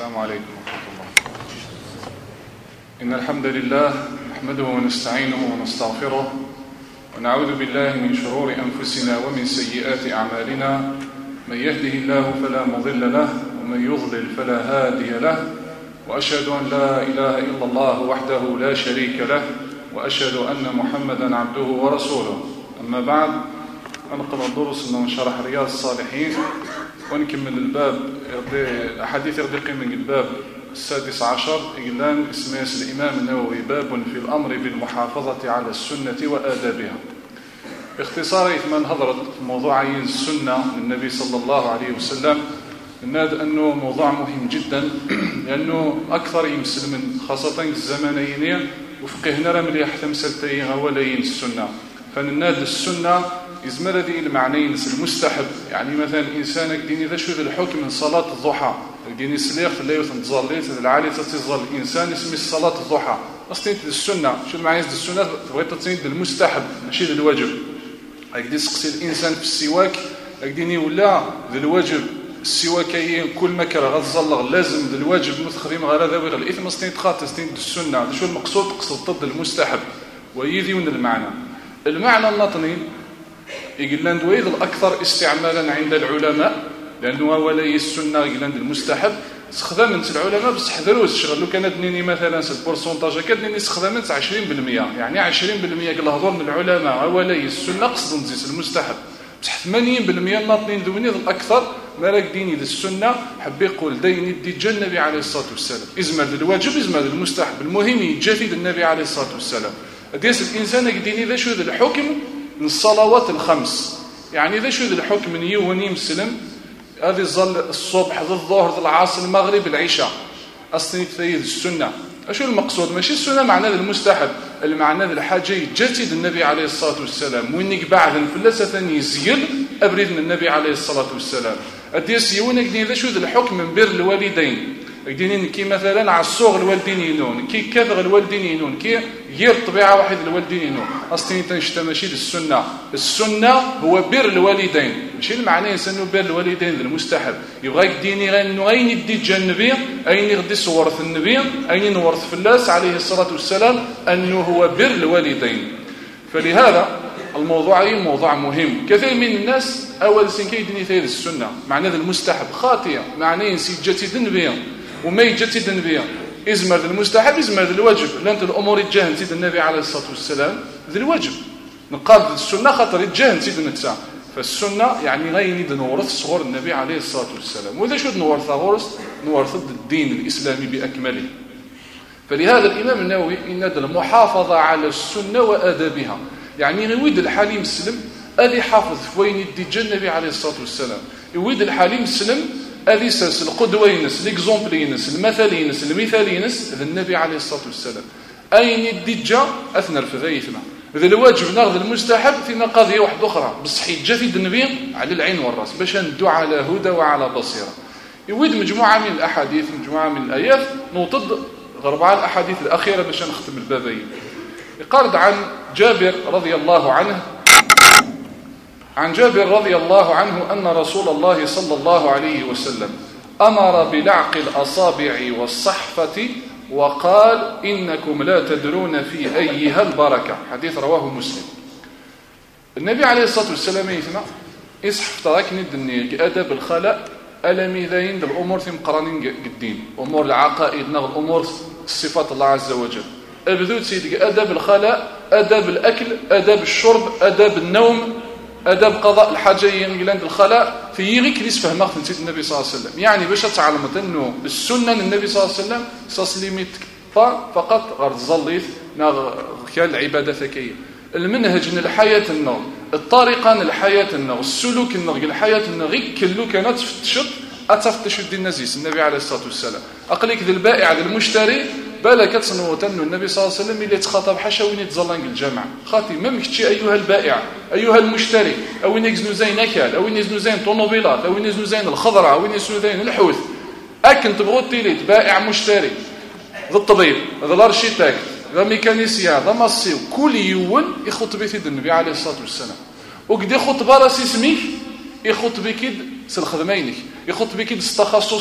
السلام عليكم ورحمة الله. إن الحمد لله نحمده ونستعينه ونستغفره ونعوذ بالله من شرور أنفسنا ومن سيئات أعمالنا. من يهده الله فلا مضل له ومن يضلل فلا هادي له، وأشهد أن لا إله إلا الله وحده لا شريك له، وأشهد أن محمدا عبده ورسوله. أما بعد، نقرأ دروسنا ونشرح رياض الصالحين ونكمل الباب أحاديث يرتقي من الباب 16 إعلان اسم الإمام النووي باب في الأمر بالمحافظة على السنة وآدابها. باختصار إثمان هضرت موضوعين السنة للنبي صلى الله عليه وسلم. ناد أنه موضوع مهم جدا، لأنه أكثر مسلمين خاصة الزمانيين وفقهنا رملي حتى مسلتين أولين السنة. فنناد السنة إزمر ذي المعنيين المستحب، يعني مثلا إنسان ديني ذا شو ذا الحكم من صلاة الضحى ديني سليخ اللي يتنظر ليس العالي تتظل الإنسان اسمه صلاة الضحى أصلا السنة. شو المعنى السنة؟ تبغي تتصيد المستحب ماشي ذا الواجب. أقدر سقسي الإنسان في السواك أقديني ولا ذا الواجب السواكيين كل ما كان غتظل لازم ذا الواجب متخدم غير هذا وغير الإثم أصلا تخاطر السنة. شو المقصود؟ تقصد ضد المستحب ويذيون المعنى النطني يقلان دويد الأكثر استعمالا عند العلماء، لأنه ولي السنة يقلان المستحب استخدامت العلماء بس حذروش شغلوا كانت نيني مثلا البورسونتاج كانت استخدامت 20%، يعني 20% قال هذول من العلماء ولي السنة قصد نزيس المستحب، بس 80% الناطنين ذوني الأكثر مالك ديني للسنة حب يقول ديني دي النبي عليه الصلاة والسلام إزمال الواجب إزمال المستحب، المهم يجدد النبي عليه الصلاة والسلام. ديس الإنسان يديني ذا شو ذا الحكم من الصلوات الخمس، يعني ذا شو ذا الحكم من يوني مسلم هذه ظل الصبح ذا الظهر ذا العصر المغرب العشاء أصلا تفيد السنة. أشو المقصود؟ ماشي السنة معنى ذا المستحب، المعنى ذا الحاجة يجدد النبي عليه الصلاة والسلام وينك بعد فلسة يزيل أبرد من النبي عليه الصلاة والسلام. أديس يونك دين ذا شو ذا الحكم من بر الوالدين يدينين كي مثلا على الصغر الوالدين ينون كي كذغ الوالدين ينون كي غير طبيعة واحد الوالدين ينون أصلا تنشتمشي للسنة. السنة هو بر الوالدين، ماشي المعنى إنسان بر الوالدين المستحب. يبغى يديني غير أين يدي النبي أين يغدي صورة النبي أين نورث فلاس عليه الصلاة والسلام أنه هو بر الوالدين. فلهذا الموضوع موضوع مهم. كثير من الناس أول سن كيدني ثير السنة معنى ذا المستحب خاطئة، معنى ينسي جتيد النبي وما يجتد النبي إزمر المستحب إزمر الواجب، لأنت الأمور يتجاهن سيد النبي عليه الصلاة والسلام ذي الواجب نقابل السنة خاطر يتجاهن سيد النتساء. فالسنة يعني غير نورث صغور النبي عليه الصلاة والسلام. وإذا شو نورث الدين الإسلامي بأكمله. فلهذا الإمام النووي ينادى المحافظة على السنة وآدابها، يعني يريد الحالي مسلم أذي حافظ وين يدي النبي عليه الصلاة والسلام، يريد الحالي مسلم هذه سلسل القدوة ينس الإكزومبل ينس المثل ينس المثال ينس ذا النبي عليه الصلاة والسلام. أين الدجة أثنى في ذي ثما إذا الواجب ناخذ المستحب فيما قضية واحدة أخرى بس حجة النبي على العين والرأس باش ندو على هدى وعلى بصيرة. يود مجموعة من الأحاديث مجموعة من الآيات نوطد غرباء الأحاديث الأخيرة باش نختم البابين. يقارد عن جابر رضي الله عنه عن جابر رضي الله عنه أن رسول الله صلى الله عليه وسلم أمر بلعق الأصابع والصحفة وقال إنكم لا تدرون في أيها البركة. حديث رواه مسلم. النبي عليه الصلاة والسلام يثنى إصحف تراكني الدنيا أدب الخلاء ألميذين الأمور ثم قرانين قدين أمور العقائد نغل أمور صفات الله عز وجل. أبذوت سيدك أدب الخلاء أدب الأكل أدب الشرب أدب النوم أدب قضاء الحاجة ينقلان الخلاء في يغيك ليس فهمه في نسيت النبي صلى الله عليه وسلم. يعني باش تعلمت أنه السنة النبي صلى الله عليه وسلم ساسليميت فقط غير الظليث كان العبادة ثكية المنهج من الحياة النار الطريقة الحياة النار السلوك النار الحياة النار غير كله كانت تفتشط أتفتش الدين نزيس النبي عليه الصلاة والسلام. أقليك ذي البائع ذي المشتري بالك تصنوت أنه النبي صلى الله عليه وسلم اللي تخاطب حاشا وين يتظلنق الجامع خاطي ما مكتشي أيها البائع أيها المشتري أو ينزنو زين أكل أو ينزنو زين طونوبيلات أو ينزنو زين الخضرة أو ينزنو زين الحوث أكن تبغوا تيليت بائع مشتري ذا الطبيب ذا الارشيتكت ذا ميكانيسيان ذا مصيو كل يوم يخطب في النبي عليه الصلاة والسلام وقد يخطب راس اسمك يخطب كيد سلخدمينك يخطب كيد تخصصك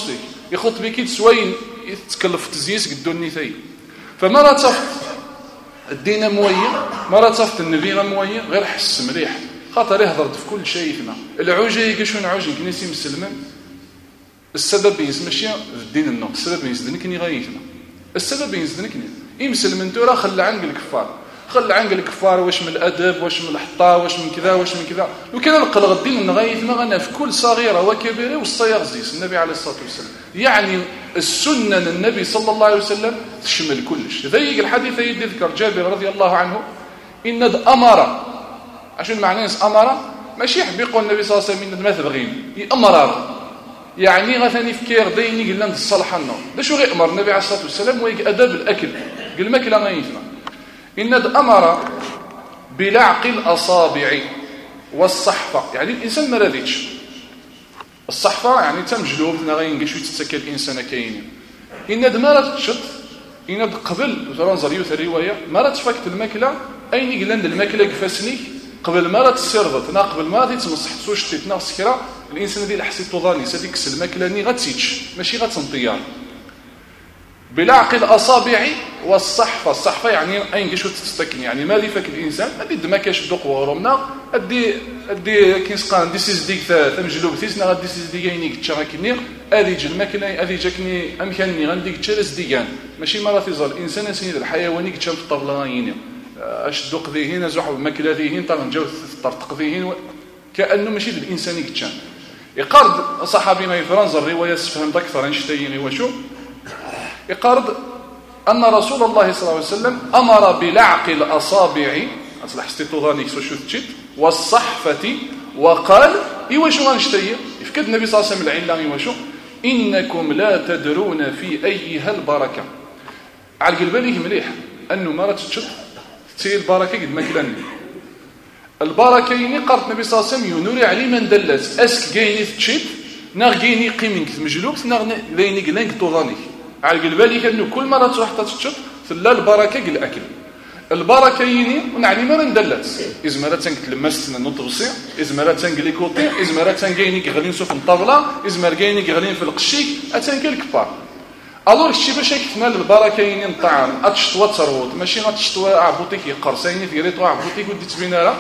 يخط بك سوين يتكلف تزيس قدو النثي فما راه تصفت الدين مويه ما راه تصفت النبي مويه غير حس مليح خاطر يهضر في كل شيء ثما العوجه يكشون عوج كنيسي مسلمين السبب ماشي الدين النقص السبب يزدنكني غايتنا السبب يزدنكني يمسلم انت راه خلى عنك الكفار خلى عنك الكفار واش من الادب واش من الحطه واش من كذا واش من كذا لو كان نقل الدين نغايتنا غنا في كل صغيره وكبيره والصياغ زيس النبي عليه الصلاه والسلام يعني السنه النبي صلى الله عليه وسلم تشمل كلش ذيك الحديث يذكر جابر رضي الله عنه ان امر عشان معناه امر ماشي يحب يقول النبي صلى الله عليه وسلم ما تبغين يامر يعني غثاني فكير ديني قلنا نصلح لنا ده شو غير امر النبي عليه الصلاه والسلام ويك اداب الاكل قال الماكله غايتنا ان امر بلعق الاصابع والصحفه يعني الانسان ما راديتش الصحفه يعني تمجلوب غاين شويه تتسكى الانسان كاين ان دمرت تشط ان قبل ترانزر يوث الروايه مرات فكت الماكله اين قلنا الماكله كفاسني قبل ما لا تسيرضت نا قبل ما تمسح سوش تيتنا سكرا الانسان ديال حسيتو ظاني هذيك الماكلاني غتسيتش ماشي غتنطيار بلعق الاصابع والصحفه يعني اين كيشو تستكن يعني مالي فك الانسان ادي ما كاش دوق ورمنا ادي كيسقان دي سيز ديك تمجلوب تيسنا غادي سيز ديغيني كتشراكني ادي جل الماكله ادي جاكني امكانني غنديك تشرس ديغان ماشي مرات يزال الانسان سيد الحيواني كتشام في الطبله غايني اش دوق ذي هنا زحوا الماكله ذي هنا طال نجاو طرطق ذي هنا كانه ماشي الانساني كتشام يقارد صحابي ما يفرنز الروايه فهمت اكثر انشتيني وشو يقارد ان رسول الله صلى الله عليه وسلم امر بلعق الاصابع اصلح استيطوغانيك سو شوتشيت والصحفه وقال ايواشو غنشتي يفكد النبي صلى الله عليه وسلم العله ايواشو انكم لا تدرون في ايها البركه على بالك مليح انه ما تشط تي البركه قد ما كلاني البركه يعني قرت النبي صلى الله عليه وسلم ينوري علي من دلت اسك كايني تشيت ناغيني قيمنك مجلوب ناغني قلانك طوغاني على بالك انه كل مره تروح تشط لا البركه قل الاكل البركه يعني نعني ما ندلت اذا مرات تنكلمست نطبسي اذا مرات تنكليكوطي اذا مرات تنكايني غادي نشوف الطاوله اذا مرات كايني غادي في القشيك اتنكل الكبار الور شي باش يكتمل البركه يعني الطعام اتشطوا تروت ماشي غتشطوا عبوتيك يقرصيني في ريطو عبوتيك ودي تبينها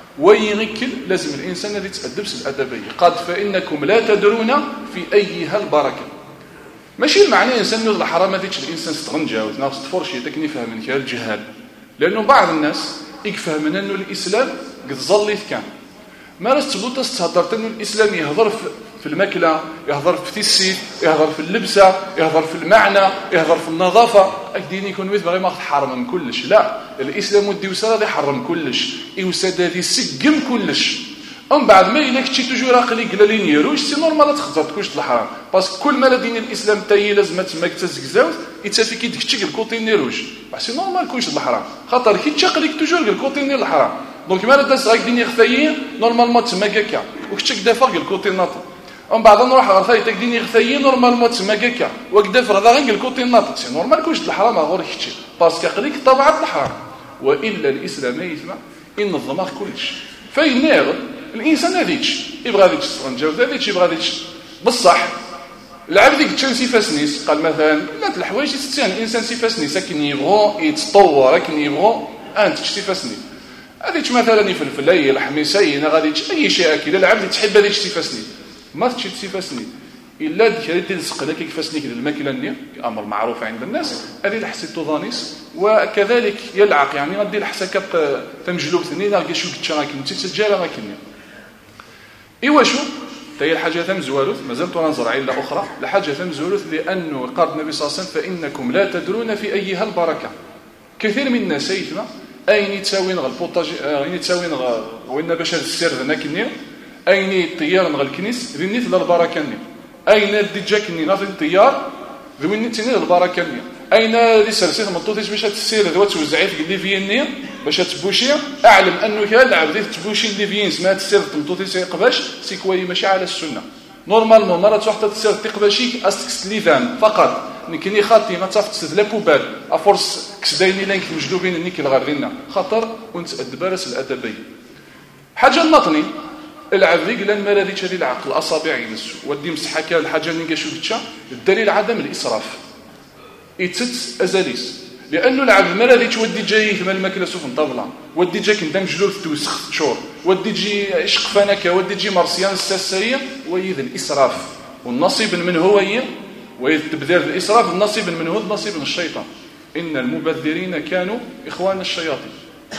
ويغكل لازم الانسان اللي يتادب الادبيه قد فانكم لا تدرون في ايها البركه ماشي المعنى الانسان يوضع حرام هذيك الانسان استغنجا وتناقص تفرشي تكني فهم من الجهال لانه بعض الناس يفهم انه الاسلام قد ظل كان ما راس تبدو تستهضر انه الاسلام يهضر في الماكله يهضر في السيف يهضر في اللبسه يهضر في المعنى يهضر في النظافه الدين يكون مثل باغي ما حرم من كلش لا الاسلام ودي وساده يحرم كلش يوساد هذه سقم كلش ومن بعد ما الا كنتي توجور عقلي قال لي نيروش سي نورمال تخزر تكونش الحرام باسكو كل ما دين الاسلام تاي لازم تما تزكزاوت يتسافي كي تكتشك الكوتي نيروش سي نورمال كلش الحرام خاطر كي تشقلك توجور الكوتي نير الحرام دونك ما داز راك ديني خفايين نورمالمون تما كاكا وكتشك دافع الكوتي ناطق ومن بعد نروح غرفاي تكديني خفايين نورمالمون تما كاكا وكدافر هذا غير الكوتي ناطق سي نورمال كلش الحرام غير كتشي باسكو عقليك طبعا الحرام والا الاسلام يسمع ينظم كلش فين الانسان هذيك يبغى هذيك الصنجه وهذيك يبغى هذيك بصح العبد ديك تشان سيفاسنيس قال مثلا لا الحوايج تستان الانسان سيفاسنيس لكن يبغى يتطور لكن يبغى انت تشتيفاسني هذيك مثلا الفلفل اي الحميسه غادي اي شيء اكل العبد تحب هذيك تشتيفاسني ما تشي تشتيفاسني الا ديك تلصق لك كيفاسني الماكله اللي امر معروف عند الناس هذه حسيتو ظانيس وكذلك يلعق يعني غادي الحسكه تمجلوب ثاني لا شو كتشراك انت تسجل راكني ايوا شو هي الحاجه ثم زوالوث مازال تنظر عله اخرى الحاجه ثم زوالوث لانه قال النبي صلى الله عليه وسلم فانكم لا تدرون في ايها البركه كثير من الناس يتما اين تساوين البوطاج اين تساوين وين باش السر ذاكني اين طيار نغ الكنيس ذنيت البركه ني اين ديجاكني ناضي الطيار ذوين تني البركه ني اين اللي سرسيت مطوطيش باش تسير ذو توزعيت قلي فيني باش تبوشي اعلم انه كان عبدي تبوشي اللي فين سمات تسير مطوطيش يقباش سي كوي ماشي على السنه نورمالمون مره تروح تسير تقباشيك استكس ليفان فقط نكني خاطي ما تصافت لا بوبال افورس كسدايني لانك مجلوبين نيك الغرينا خطر وانت الدبارس الادبي حاجه نطني العب ذيك لان مرة ذيك العقل أصابع ينسو ودي مسحة كان الحاجة اللي نقاشو بتشا الدليل عدم الإسراف يتت أزاليس لأنه العب مرة ذيك ودي جاي ثم الماكلة سوف نطبلة ودي جاك ندم جلول توسخ شور ودي جي عشق فنكة ودي جي مرسيان الساسية ويذ الإسراف والنصيب من هو وإذ تبذير الإسراف النصيب من هو النصيب من الشيطان إن المبذرين كانوا إخوان الشياطين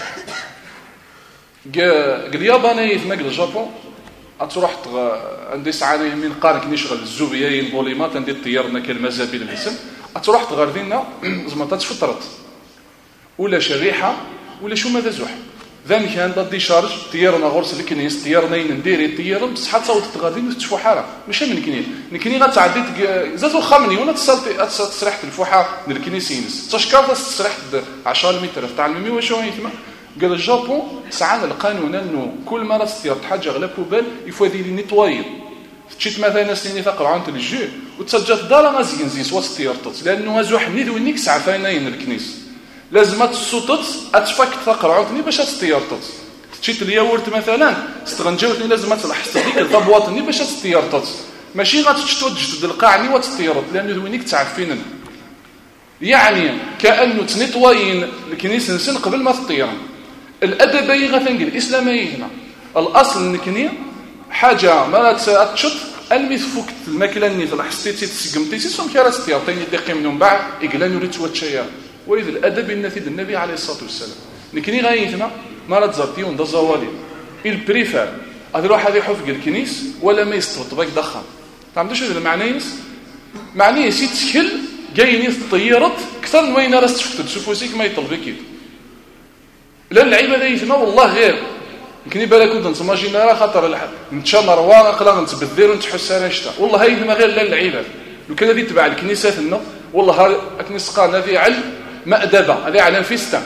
الياباني في مجل الجابون أتروح عندي ساعة يمين قارك نشغل الزوبيين بوليمات عندي طيارنا كالمزابيل الاسم أتروح تغردينا زمطات فطرت ولا شريحة ولا شو ماذا زوح ذا كان ضد شارج طيارنا غرس الكنيس طيارنا نديري طيارة بصح تصوت تغردين وتشفو مش من نكني غتعدي زاتو خامني ولا تسرح الفوحة للكنيسينس تشكر تسرح 10 متر تاع الميمي واش هو يتما قال الجابون ساعات القانون انه كل مره تصير حاجه غلا بوبال يفوا ذي لي نيطواي تشيت مثلا سنين تقرا عند الجو وتسجل دار غازين زي سوا ستيرطت لانه هازو حنيد وينيك ساعه فاينين الكنيس لازم تصوتت اتفك تقرا عندني باش تستيرطت تشيت الياورت مثلا استغنجاوتني لازم تلاحظ ديك الضبواطني باش تستيرطت ماشي غاتشتو تجدد القاعني وتستيرط لانه وينيك تعرفين يعني كانه تنيطواين الكنيس نسن قبل ما تطيرن الادبي غتنقل الاسلامي هنا الاصل نكني حاجه ما تشط الميث فوك الماكله اللي حسيتي تسقمتي سوم كرات تيعطيني دقيق من بعد اقلان يريد توتشيا واذا الادب النفيذ النبي عليه الصلاه والسلام نكني غايثنا ما تزرتي وند زوالي البريفير اروح هذه حفق الكنيس ولا ما يستوط باك دخل فهمتوش هذا المعنى معنيه سي تشكل جايني الطيارات اكثر من وين راس تشفت تشوفوسيك ما يطلبك لا اللعيبه ذي يسمى والله غير يمكن بالك كنت نتماجينا راه خاطر الحد نتشمر واقلا نتبذر ونتحس انا شتا والله هاي ما غير لا اللعيبه لو كان هذه تبع الكنيسات لنا والله الكنيسه قال هذه علم مأدبه هذه علم فيستا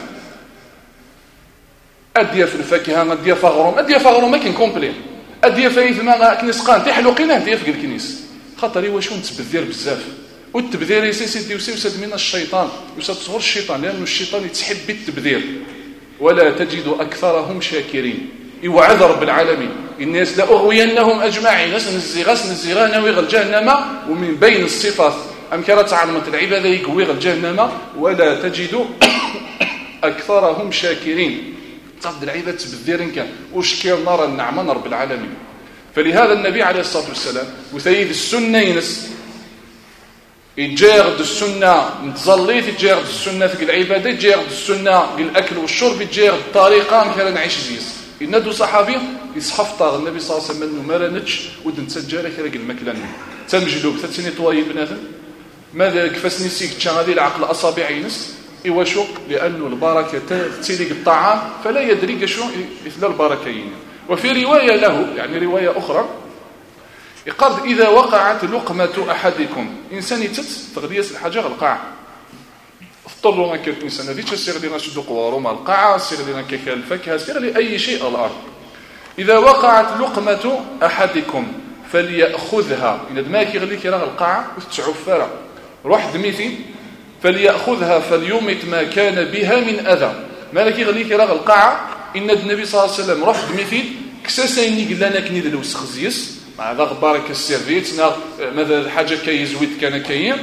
اديه في الفاكهه اديه فغروم ما كاين كومبلي اديه فايث ما كنيسه قال تحلقينا اديه في الكنيسه خاطر واش نتبذر بزاف والتبذير يسيدي وسد من الشيطان وسد صغر الشيطان لانه الشيطان يتحب بالتبذير ولا تجد أكثرهم شاكرين يوعظ رب العالمين الناس لأغوينهم أجمعين غسن الزغانة ويغل جهنم ومن بين الصفات أمكرت علمة العبادة يقوي غل جهنم ولا تجد أكثرهم شاكرين تعبد العبادة بالذير كان وشكير نار النعمة رب العالمين فلهذا النبي عليه الصلاة والسلام وثيد السنة ينس يجيرد السنة نتظليت يجيرد السنة في العبادة يجيرد السنة الأكل والشرب يجيرد الطريقة مكان نعيش زيس الندو صحابي يصحف طاغ النبي صلى الله عليه وسلم انه ما رانتش ودن تسجل كراك المكلان تمجلوب ثلاث طواي بنادم ماذا كفاسني سيك تشان هذه العقل اصابع ينس ايواشو لانه البركه تسيلك الطعام فلا يدري شنو مثل البركين وفي روايه له يعني روايه اخرى يقال اذا وقعت لقمه احدكم انسان يتت تغديس الحاجه القاع اضطروا ما كانت انسان هذيك سير لنا شدو قوارو مع القاعه سير لنا كيكال الفاكهه سير لاي شيء على الارض اذا وقعت لقمه احدكم فليأخذها إن دماغك يغليك راه القاعة وتتعفر روح دميتي فليأخذها فليمت ما كان بها من أذى مالك يغليك راه القاعة إن النبي صلى الله عليه وسلم روح دميتي كساسيني قال لنا كني ذلو سخزيس مع ذا غبارك السيرفيت ماذا الحاجة كيزويت كان كيين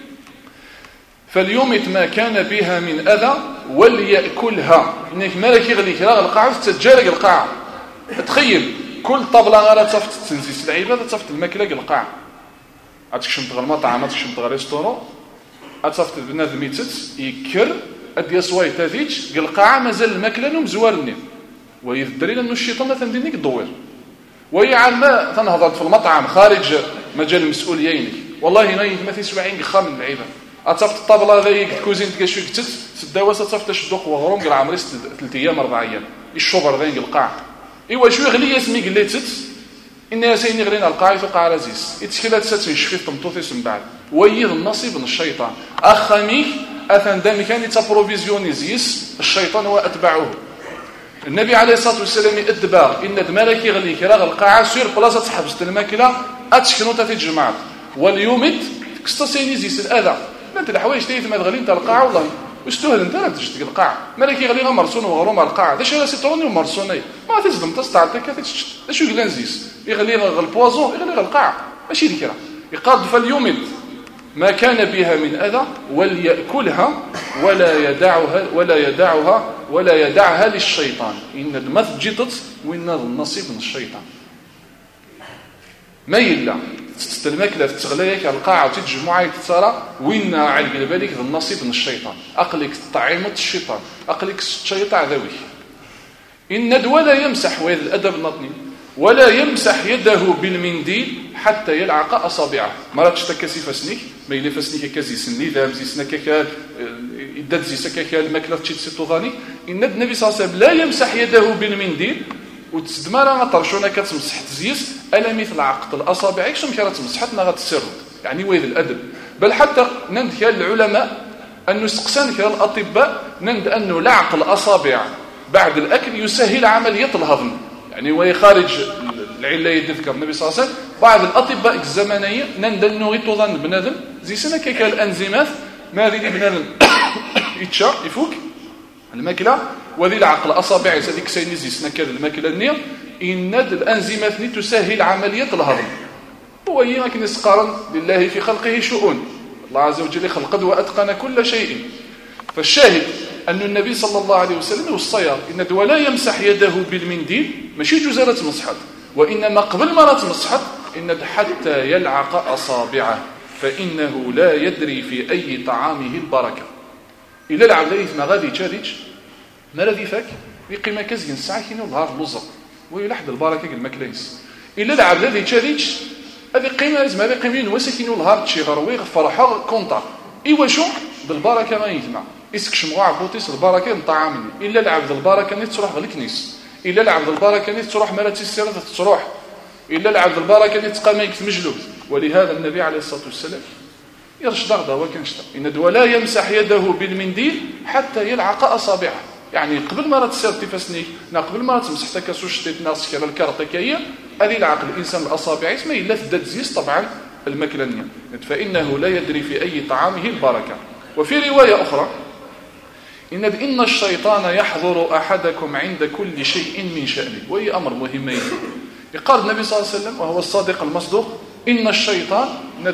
فليمت ما كان بها من أذى وليأكلها إنك مالك يغليك راه القاعة وتتجارك القاعة تخيل كل طبلة غير تصفت تنزيس العبادة تصفت الماكلة القاع عتكشم تغير المطعم عتكشم تغير ريستورون عتصفت بنادم يتت يكر ادي صويت هذيك القاعة مازال الماكلة مزوارني ويذدري انه الشيطان مثلا دينيك الضوير وهي عالما تنهضر في المطعم خارج مجال المسؤوليين والله هنا ما تسوعين خام من العبادة عتصفت الطبلة ذيك الكوزين تكشوي كتت في الدواسة تصفت الشدوق وغروم قال عمري 3 ايام 4 ايام الشوبر ذيك القاع ايوا شويه غلي اسمي قليتت ان سيني غلينا القاعده وقع رزيز اتكلات ستنشفي طمطوطيس من بعد ويض النصيب من الشيطان اخميك اثن دامي كان يتبروفيزيونيزيس الشيطان واتباعه النبي عليه الصلاه والسلام ادبار ان دمالك يغلي كرا القاعه سير بلاصه تحبس الماكله اتشكنو تتجمعات واليومت كستسينيزيس الاذى انت الحوايج تيت ما تغلي انت القاعه والله واش تهل انت راه تجد القاع مالك يغلي غير مرسون وغروم على القاع داش راه سيتروني ومرسوني ما تزدم تصطعد كتشت اش يقول نزيس يغلي غير البوازون يغلي غير القاع ماشي ديك راه يقاد فاليومد ما كان بها من اذى وليأكلها ولا يدعها للشيطان ان المث جدت وان النصيب من الشيطان ما يلا تستلمك تغليك على القاعه وتتجمعي ترى وين على بالك النصيب من الشيطان اقلك طعيمه الشيطان اقلك الشيطان عذوي ان ولا يمسح وهذا الادب النطني ولا يمسح يده بالمنديل حتى يلعق اصابعه مرات تكسي فسنيك ما يلي فسنيك كازي سني ذا مزي سنك يدد زي سكك الماكله تشي سيتوغاني ان النبي صلى الله عليه وسلم لا يمسح يده بالمنديل وتسدمر ما طرشونا كتمسح تزيس الا مثل عقد الاصابع شنو كي تمسحت ما غتسر يعني ويذ الادب بل حتى نند العلماء انه سقسان الاطباء نند انه لعق الاصابع بعد الاكل يسهل عمليه الهضم يعني وهي خارج العله يذكر النبي صلى الله عليه وسلم بعض الاطباء الزمنيه نند انه يتوظن بنادم زي سنه كيكال الانزيمات ما اللي بنادم يتشا يفوك الماكله وذي العقل اصابع هذيك سينيزي سنكر الماكله النيه ان الانزيمات تسهل عمليه الهضم وهي ما كنسقارن لله في خلقه شؤون الله عز وجل خلق واتقن كل شيء فالشاهد ان النبي صلى الله عليه وسلم والصيام ان ولا يمسح يده بالمنديل ماشي جزاله مسحت وانما قبل ما تمسحت ان حتى يلعق اصابعه فانه لا يدري في اي طعامه البركه الا العبد ما غادي تشاريج ما الذي فاك يقيم كزين ساعه كينو النهار لوزق ويلحد البركه الماكلينس الا العبد الذي تشاريج هذه قيمه لازم هذه قيمين وسكينو النهار تشي غروي فرحه كونطا ايوا شو بالبركه ما يجمع اسكش مغا بوتيس البركه نطعم مني الا العبد البركه نيت تروح بالكنيس الا العبد البركه نيت تروح مرات السيره تروح الا العبد البركه نيت تقام مجلوب ولهذا النبي عليه الصلاه والسلام يرشد غدا وكنشتا ان ولا يمسح يده بالمنديل حتى يلعق اصابعه يعني قبل ما تسير تفسنيك قبل ما تمسح تكاسوش تناس كلا الكارتكيه هذه العقل الانسان الاصابع اسمه الا تدد زيس طبعا المكلنيه فانه لا يدري في اي طعامه البركه وفي روايه اخرى ان الشيطان يحضر احدكم عند كل شيء من شأنه وهي امر مهم يقال النبي صلى الله عليه وسلم وهو الصادق المصدوق ان الشيطان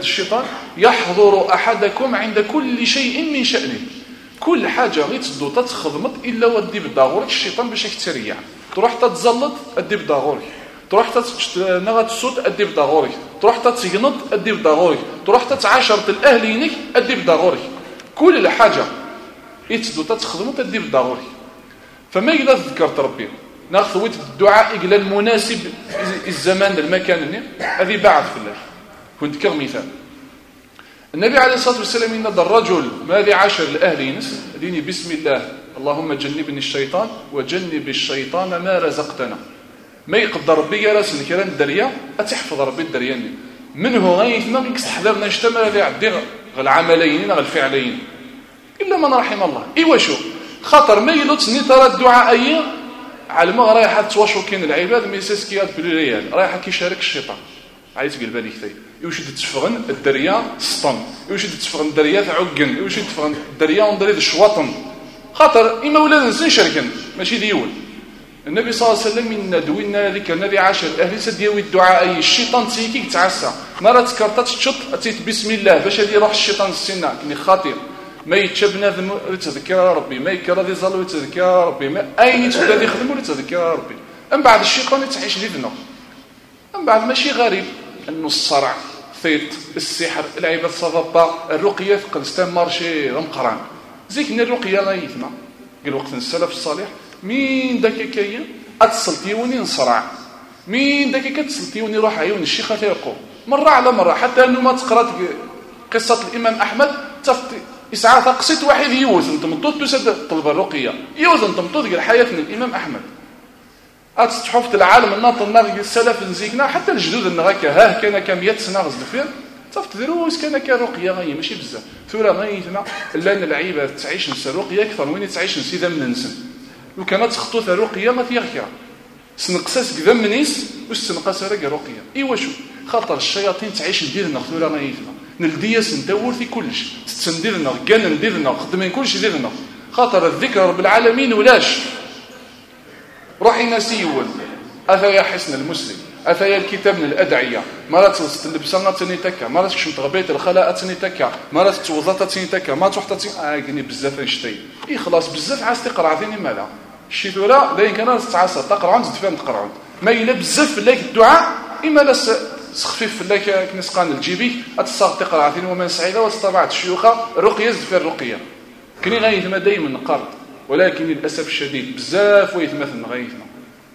يحضر احدكم عند كل شيء من شأنه كل حاجه غير تدو تخدمت الا ودي بداغورك الشيطان باش يتريع تروح تتزلط ادي بداغورك تروح نغا تسود ادي بداغورك تروح تتسقنط ادي بداغورك تروح تتعاشرت الاهلينك ادي بداغورك كل حاجه يتدو تخدمت ادي بداغورك فما اذا ذكرت ربي ناخذ الدعاء الى المناسب الزمان المكان هذه بعد في الله كنت كمثال النبي عليه الصلاه والسلام ان الرجل ماذا عاشر الاهلينس ديني بسم الله اللهم جنبني الشيطان وجنب الشيطان ما رزقتنا ما يقدر ربي راس الكلام الدريا اتحفظ ربي الدرياني منه غيث ما يستحضرنا اجتمل لعدي العملين غير الفعلين الا من رحم الله ايوا شو خاطر ما يلوت ني ترى الدعاء اي على ما رايحه تواشو كاين العباد ميساس كياد بريال رايحه كيشارك الشيطان عايز قلبها لي كثير يوشد تفغن الدريا سطن يوشد تفغن الدريا تعقن يوشد تفغن الدريا وندري الشواطن خاطر اما ولاد نسن شركن ماشي ديول النبي صلى الله عليه وسلم من دوينا ذيك النبي عاشر الاهل سديوي الدعاء اي الشيطان تيكي تعسى مره تكرتات تشط اتيت بسم الله باش هذه يروح الشيطان السنه كني خطير ما يتشبنا يتذكر ربي ما يكرر يظل يتذكر ربي ما اين تبدا يخدم يتذكر ربي من بعد الشيطان يتعيش لي ذنوب من بعد ماشي غريب انه الصرع ثيت السحر العباد صدبا الرقيه قد مارشي رمقران زيك الرقيه لا يثما قال وقت السلف الصالح مين داك كاين اتصلتيوني نصرع مين داك كتصلتيوني روح عيون الشيخ تيقو مره على مره حتى انه ما تقرات قصه الامام احمد تفتي اسعاف قصيت واحد يوزن تمطوط تسد طلب الرقيه يوزن تمطوط قال حياتنا الامام احمد اتشوفت العالم الناطق النار السلف نزيكنا حتى الجدود النغاكا ها كان 100 سنه غزل فين صافت دروس كان كرقيه غي ماشي بزاف ثوره غيثنا لان العيبه تعيش نسى الرقيه اكثر وين تعيش نسي من ننسى وكانت تخطو الرقيه ما تيغيا سنقساس كذا منيس واش سنقاس راه رقيه ايوا شو خاطر الشياطين تعيش ديالنا ثوره غيثنا نلدياس ندور في كلش ستنديرنا كان نديرنا خدمين كلش ديرنا خاطر الذكر رب العالمين ولاش روحي نسيول أثايا حسن المسلم أثايا الكتاب من الأدعية مرات اللبسة تاني تكا مرات كشمت غبيت الخلاء تاني تكا مرات توضات تاني تكا ما تحت تاني قني بزاف نشتي خلاص بزاف عايز تقرا ثاني مالا الشيثورة ذاين كان تعاسى تقرا عند تفهم تقرا ما إلا بزاف لك الدعاء إما لا سخفيف لك كنسقان الجيبي أتصاغ تقرا ثاني ومن سعيدة وتطبعت الشيوخة الرقية زفير الرقية كني غايثما دايما نقرض ولكن للأسف الشديد بزاف ويتمثل غايثنا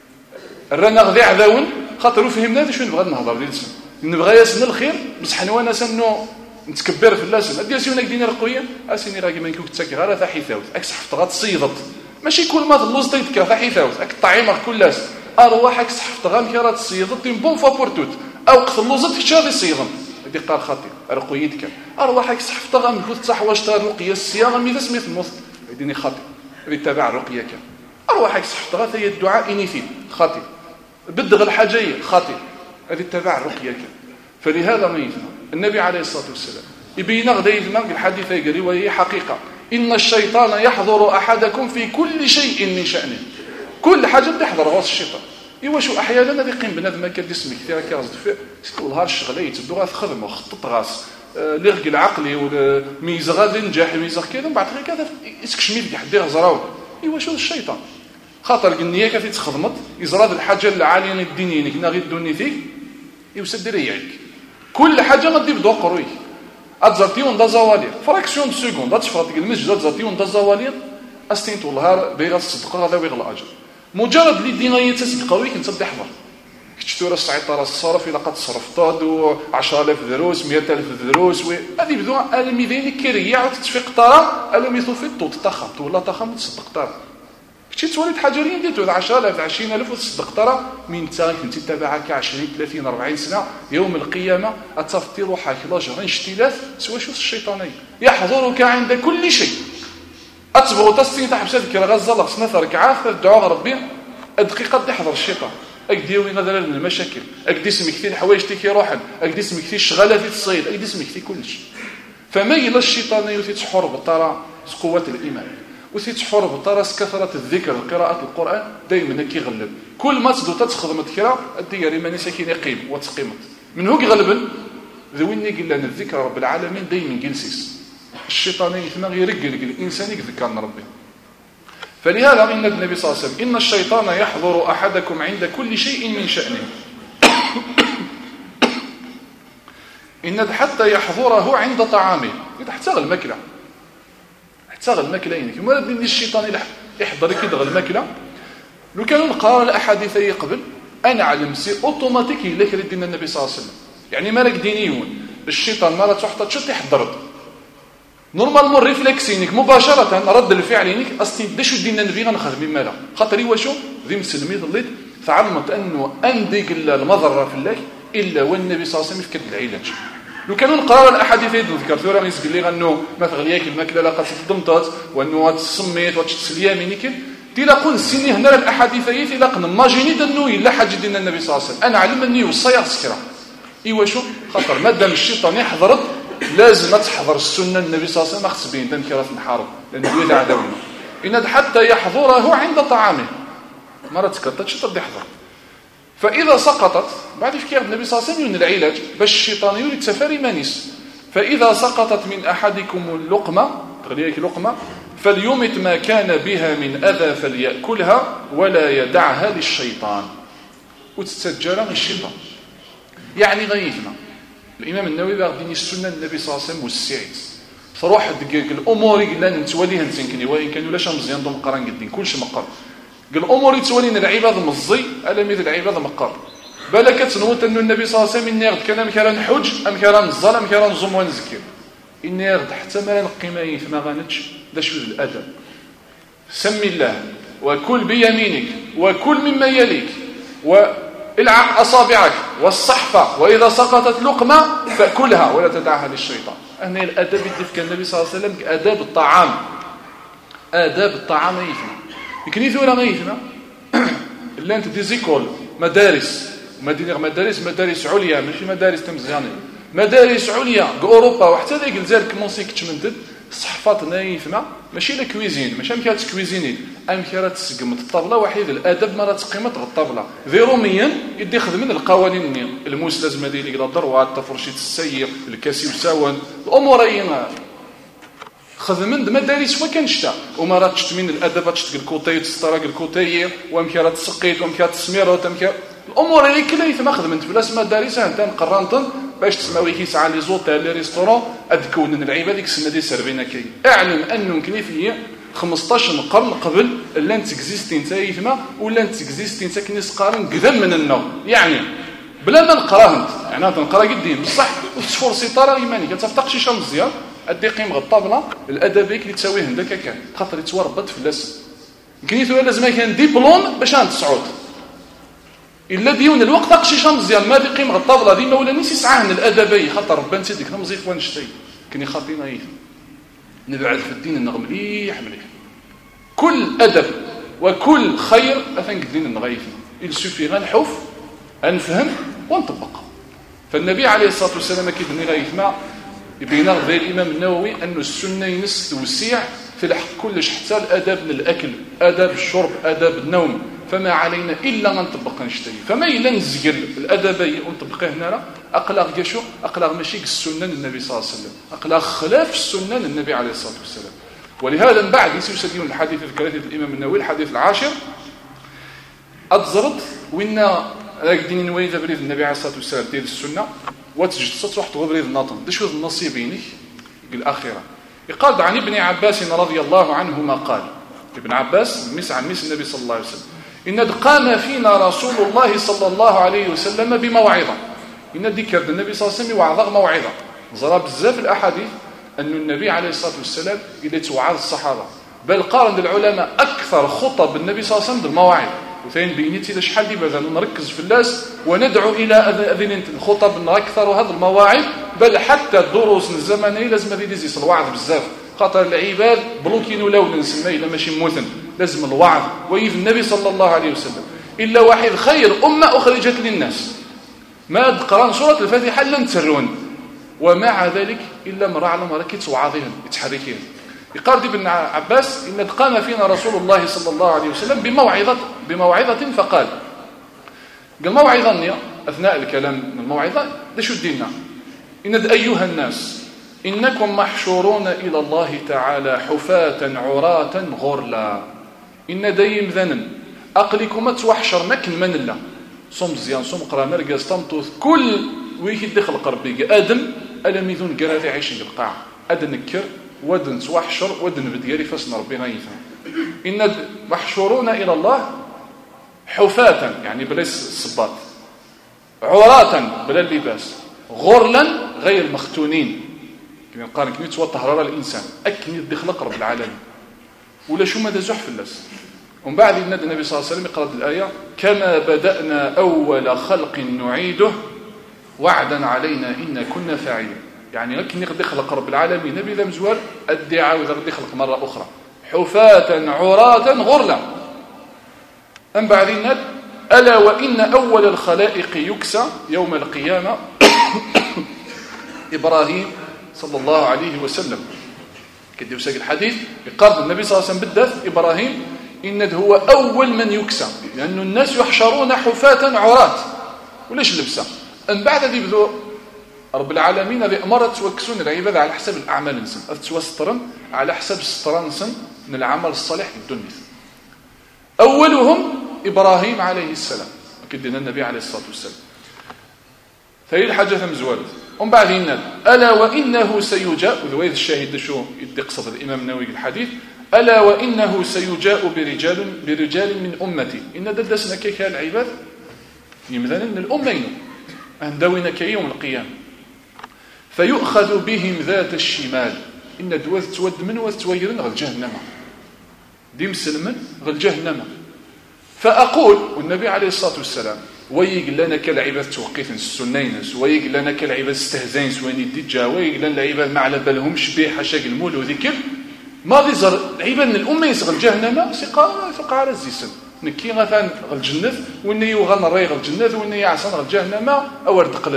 الرانا غذي عذاون خاطر فهمنا شنو نبغى نهضر ديالسن نبغى ياسن الخير بصح نوانا سنو نتكبر في اللسن ادي سيونا كدينا رقويه اسيني راكي ما نكوك تسكر غير ثا حيثاوت اك صحفت غتصيدط ماشي كل ما تلوز تيتكا ثا حيثاوت اك الطعيمه كلاس ارواحك صحفت غير كي راه تصيدط بون فوا بورتوت او قتلوزت شادي صيدم هذه قال خاطر رقويتك ارواحك صحفت غير نكوت صح واش تاع الرقيه الصياغه ميدا سميت الموت هذيني خاطر هذه تابع الرقيه كان ارواحك صحفت غير هي الدعاء انيثي خاطر بدغ الحاجيه خاطر هذه تبع الرقيه كان فلهذا ميتنا النبي عليه الصلاه والسلام يبين غدينا الحديث قال وهي حقيقه ان الشيطان يحضر احدكم في كل شيء من شانه كل حاجه تحضر غاص الشيطان ايوا شو احيانا هذا يقيم بنادم كان اسمك كثير كازد في النهار الشغله تبدو خدمه وخطط غاص ليرق العقلي وميز غادي نجاح ميز كذا بعد كذا يسكشمي لك حد يغزراو ايوا شو الشيطان خاطر النيه كافي تخدمت يزراد الحاجه العاليه الدينيه كنا غير دوني فيك يوسد ريعك كل حاجه غادي بدو قروي اتزرتيون دا زوالير فراكسيون سكوند تفرط المسجد اتزرتيون دا زوالير استين طول النهار بيغا الصدقه هذا ويغلى الاجر مجرد اللي دينيه تسبقوي كنت تحضر كتشتو راه السعيطه الصرف الا قد صرفت 10000 دروس 100000 دروس هذه بدو الميدين كيريا وتتفيق طرا الا ميثو في الطوط تخمت ولا تخمت تصدق طرا كنتي تولد حجرين ديتو 10000 20000 وتصدق طرا من تا كنتي تابعك 20 30 40 سنه يوم القيامه اتفتي روحك لاجرين شتيلاف سوا شوف الشيطاني يحضرك عند كل شيء اتبغوا تستين تاع بساتك غزه خصنا ركعات الدعاء ربي الدقيقه تحضر الشيطان اكديوي غدا من المشاكل اكدي اسمك في الحوايج تيكي روحن اكدي اسمك في الشغاله في الصيد اكدي اسمك في كلشي فما يلا الشيطان يوثي تحور بالطرا قوه الايمان وثي تحور بالطرا كثره الذكر قراءه القران دائما كيغلب كل ما تدو تخدم تكرا الديار ماني ساكن يقيم وتقيمت من هو يغلب ذويني قلنا الذكر رب العالمين دائما جلسيس الشيطان يثنى يرقل الانسان يذكر ربي فلهذا ان النبي صلى الله عليه وسلم ان الشيطان يحضر احدكم عند كل شيء من شأنه ان حتى يحضره عند طعامه حتى الماكله يعني كما ان الشيطان يحضر كده الماكله لو كانوا نقرا الاحاديث قبل انا علم سي اوتوماتيكي لك دين النبي صلى الله عليه وسلم يعني مالك دينيون الشيطان ما تحط شو تحضر نورمالمون ريفلكسينيك مباشره رد الفعل ينيك اصلي دا شو دينا النبي غنخدم مالا خاطر هو شو ذي مسلمي ظليت تعلمت انه انديك المضره في الله الا والنبي صلى الله عليه وسلم يفكر العلاج لو كانوا نقراو الاحاديث ذكرت له راه يسقل لي انه ما تغلياك الماكله لا قد ضمطات وانه تسميت وتتسليا منك تلاقون السني هنا الاحاديث تلاقن ماجيني انه الا حاجه دينا النبي صلى الله عليه وسلم انا علم اني وصيا سكره ايوا شو خاطر مادام الشيطان يحضرت لازم تحضر السنه النبي صلى الله عليه وسلم خص بين تنكره في الحرب لانه هو عدونا ان حتى يحضره عند طعامه مره تكتت شطر يحضر فاذا سقطت بعد فكر النبي صلى الله عليه وسلم العلاج باش الشيطان يريد سفاري مانيس فاذا سقطت من احدكم اللقمه تغليك لقمه فليمت ما كان بها من اذى فليأكلها ولا يدعها للشيطان وتستجر من الشيطان يعني غيثنا الامام النووي باغدين السنه النبي صلى الله عليه وسلم والسعيد فروح دقيق الامور اللي نتوليها نتنكني وين كانوا لاش مزيان دو مقران قدين كلشي مقر قال الامور يتولين العباد مزي الا مثل العباد مقر بالك تنوت انه النبي صلى الله عليه وسلم اني غد كان كان حج ام كان نزل ام كان نزم ونزكر اني غد حتى ما نقيماي ما غانتش دا شوز الادب سمي الله وكل بيمينك وكل مما يليك والعق اصابعك والصحفه واذا سقطت لقمه فاكلها ولا تدعها للشيطان هنا الادب اللي كان النبي صلى الله عليه وسلم اداب الطعام اداب الطعام يفهم يمكن يثورا ما يفهم الا انت ديزيكول مدارس مدارس عليا ماشي مدارس تمزيانيه مدارس عليا اوروبا وحتى ذاك الجزائر كمونسي كتمدد الصحفات نايفنا ماشي لا كويزين ماشي امكانات كويزيني امكانات تسقمت الطابله وحيد الادب ما تقيمت الطابله ذيروميا يدي خدمن القوانين الموس لازم ديال يقدر ضروات تفرشيت السيء الكاسي وساون الامور اينا خدمن مدارس ما كانش وما راه تشتمين الادب تشتق الكوتي تستراق الكوتي وامكانات تسقيت وامكانات تسمير الامور اللي كلها يتما خدمت بلاص مدارس انت قرنطن باش تسماوي كيسعى لي زوطيل لي ريستورون ادكون العيبه ديك السنه دي سربينا كاين اعلم انه كليفيه 15 قرن قبل لان تكزيستي نتا يتما ولا تكزيستي نتا كنيس قارن قدام من النوم يعني بلا ما نقراه انت يعني تنقرا قديم بصح وتشفر سيطره ايمانيه كتفتق شي مزيان ادي قيم الطابله الادبيك اللي تساويه هنداك كان خاطر يتوربط في اللسن كنيتو لازم كان ديبلوم باش نتصعود الا ديون الوقت اقشي مزيان ما دي قيم الطابله ديما ولا نيسي سعاه الادبي خاطر ربان سيدك مزيف ونشتي كني خاطينا ايه نبعد في الدين النغ مليح كل ادب وكل خير اثنك الدين النغيف السوفي غنحوف نفهم ونطبق فالنبي عليه الصلاه والسلام كيبني غايف ما يبين غير الامام النووي انه السنه ينس توسيع في الحق كلش حتى الاداب من الاكل اداب الشرب اداب النوم فما علينا الا ان نطبق نشتري فما الا نزقل الادبي ونطبقه هنا اقلاغ قشو اقلاغ ماشي السنن النبي صلى الله عليه وسلم اقلاغ خلاف السنن النبي عليه الصلاه والسلام ولهذا من بعد يسديون الحديث ذكرته الامام النووي الحديث العاشر اتزرط وين راكدين نوي بريد النبي عليه الصلاه والسلام ديال السنه وتجسد واحد بريد الناطن داش هو النصيبينك الاخره يقال عن ابن عباس رضي الله عنهما قال ابن عباس مسعى النبي صلى الله عليه وسلم إن قام فينا رسول الله صلى الله عليه وسلم بموعظة إن ذكر النبي صلى الله عليه وسلم وعظ موعظة زرى بزاف الأحاديث أن النبي عليه الصلاة والسلام إذا توعظ الصحابة بل قارن العلماء أكثر خطب النبي صلى الله عليه وسلم بالمواعظ وثاني بينيتي إذا شحال ديما نركز في الناس وندعو إلى أذن الخطب أكثر هذه المواعظ بل حتى الدروس الزمنية لازم هذه يزيد الوعظ بزاف خاطر العباد بلوكين ولا نسميه إلا ماشي موثن لازم الوعظ ويف النبي صلى الله عليه وسلم إلا واحد خير أمة أخرجت للناس ما قرأنا سورة الفاتحة لن ترون ومع ذلك إلا مرة على مرة كيتوعظين يتحركين يقال ابن عباس إن قام فينا رسول الله صلى الله عليه وسلم بموعظة فقال قال موعظة أثناء الكلام من الموعظة ده شو ديننا إن أيها الناس إنكم محشورون إلى الله تعالى حفاة عراة غرلا إن دايم ذنن أقلكم توحشر مكن من الله صم زيان صم قرا مرقز تمطوث كل ويكي دخل قربي آدم ألم يذون قراثي عيشين القاع أدن نكر ودن توحشر ودن بدياري فسنا ربنا يفهم إن محشورون إلى الله حفاة يعني بليس الصباط عراة بلا اللباس غرلا غير مختونين كما قال كني توا طهرار الانسان اكني دخل قرب العالم ولا شو ماذا زح في الناس ومن بعد ينادي النبي صلى الله عليه وسلم يقرأ الايه كما بدانا اول خلق نعيده وعدا علينا ان كنا فاعلين يعني لكن دخل قرب العالم النبي ذا مزوال الدعاء واذا دخل مره اخرى حفاة عراة غرلا من بعد ينادي الا وان اول الخلائق يكسى يوم القيامه ابراهيم صلى الله عليه وسلم كده يساق الحديث يقرب النبي صلى الله عليه وسلم بالذات إبراهيم إنه هو أول من يكسى لأن الناس يحشرون حفاة عراة وليش لبسة أن بعد ذي بذو رب العالمين بأمرة توكسون العبادة على حسب الأعمال نسن أتوسطرن على حسب السطران نسن من العمل الصالح في الدنيا أولهم إبراهيم عليه السلام كدنا النبي عليه الصلاة والسلام فهي الحاجة مزوالة ومن بعد ينادي ألا وإنه سيجاء وذويذ الشاهد شو يقصد الإمام النووي الحديث ألا وإنه سيجاء برجال من أمتي إن دلسنا كيكا العباد يمذن من الأمين أهندوين كي يوم القيامة فيؤخذ بهم ذات الشمال إن دوث تود من وتويرن غل جهنم ديم سلمن غل جهنم فأقول والنبي عليه الصلاة والسلام ويق لنا كالعباد توقيف السنين ويق لنا كالعباد استهزين سواني الدجا ويق لنا العباد ما على بالهمش بيه حشاق المول وذكر ما ذي العباد من الأمة يسغل الجهنم ثقة على الزيسن نكي غثان غل الجنة وإني يغن الري غل الجنة وإني يعسن غل الجهنم أو اردقلن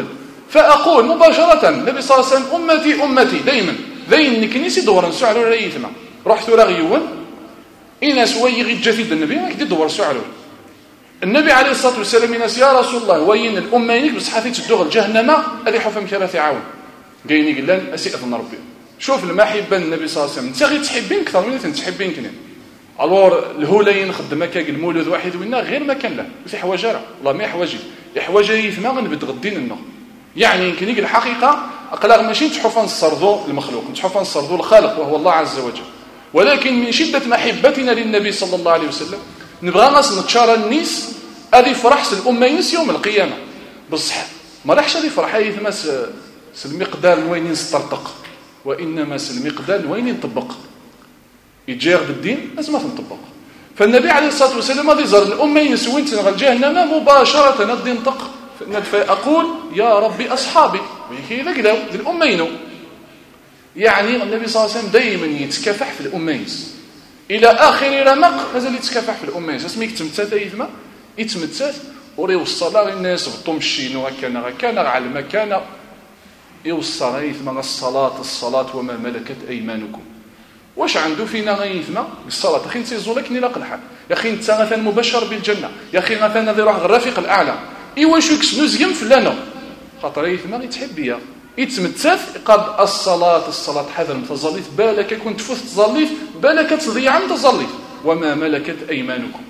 فأقول مباشرة النبي صلى الله عليه وسلم أمتي أمتي دايما ذين كنيسي دور نسعلوا رأيثنا رحت رغيون إناس ويغي جثيد النبي ما كدي دور سعلوا النبي عليه الصلاة والسلام إناس يا رسول الله وين الأمينك بس حثيت الدغل جهنم أذي حفم كراثي عاون قايني قال لن أسئة ربي شوف المحبة النبي صلى الله عليه وسلم تغي تحبين أكثر من تحبين كنين الور الهولين خدمك المولود واحد وينا غير ما كان له في حواجه والله ما يحواجي يحواجه يثما غنبدغدين النو يعني يمكن يقول الحقيقه اقلاغ ماشي تحفن الصردو المخلوق تحفن الصردو الخالق وهو الله عز وجل ولكن من شده محبتنا للنبي صلى الله عليه وسلم نبغى ناس نتشارى النيس هذه فرح الامه ينس يوم القيامه بصح ما راحش هذه فرح يثما المقدار وين يسترطق وانما المقدار وين ينطبق يجير بالدين لازم تنطبق فالنبي عليه الصلاه والسلام هذه زر الامه ينسوين تنغل جهنم مباشره ندي نطق فاقول يا ربي اصحابي كذا كذا الامين يعني النبي صلى الله عليه وسلم دائما يتكافح في الاميس الى اخر رمق مازال يتكافح في الاميس اسمي يتمتث يثما يتمتث ويوصل للناس بطوم الشينو كان على المكان يوصل يثما الصلاه وما ملكت ايمانكم واش عنده فينا غيثما بالصلاه اخي نسيزو لك نلاق الحال يا اخي انت مثلا مبشر بالجنه يا اخي مثلا غادي يروح الرفيق الاعلى واش يكسنو زيم فلانه خاطر يثما يتحب بيا يتمتث قد الصلاه حذر متظليت بالك كنت فوت تظليت بالك تضيع انت تظليت وما ملكت ايمانكم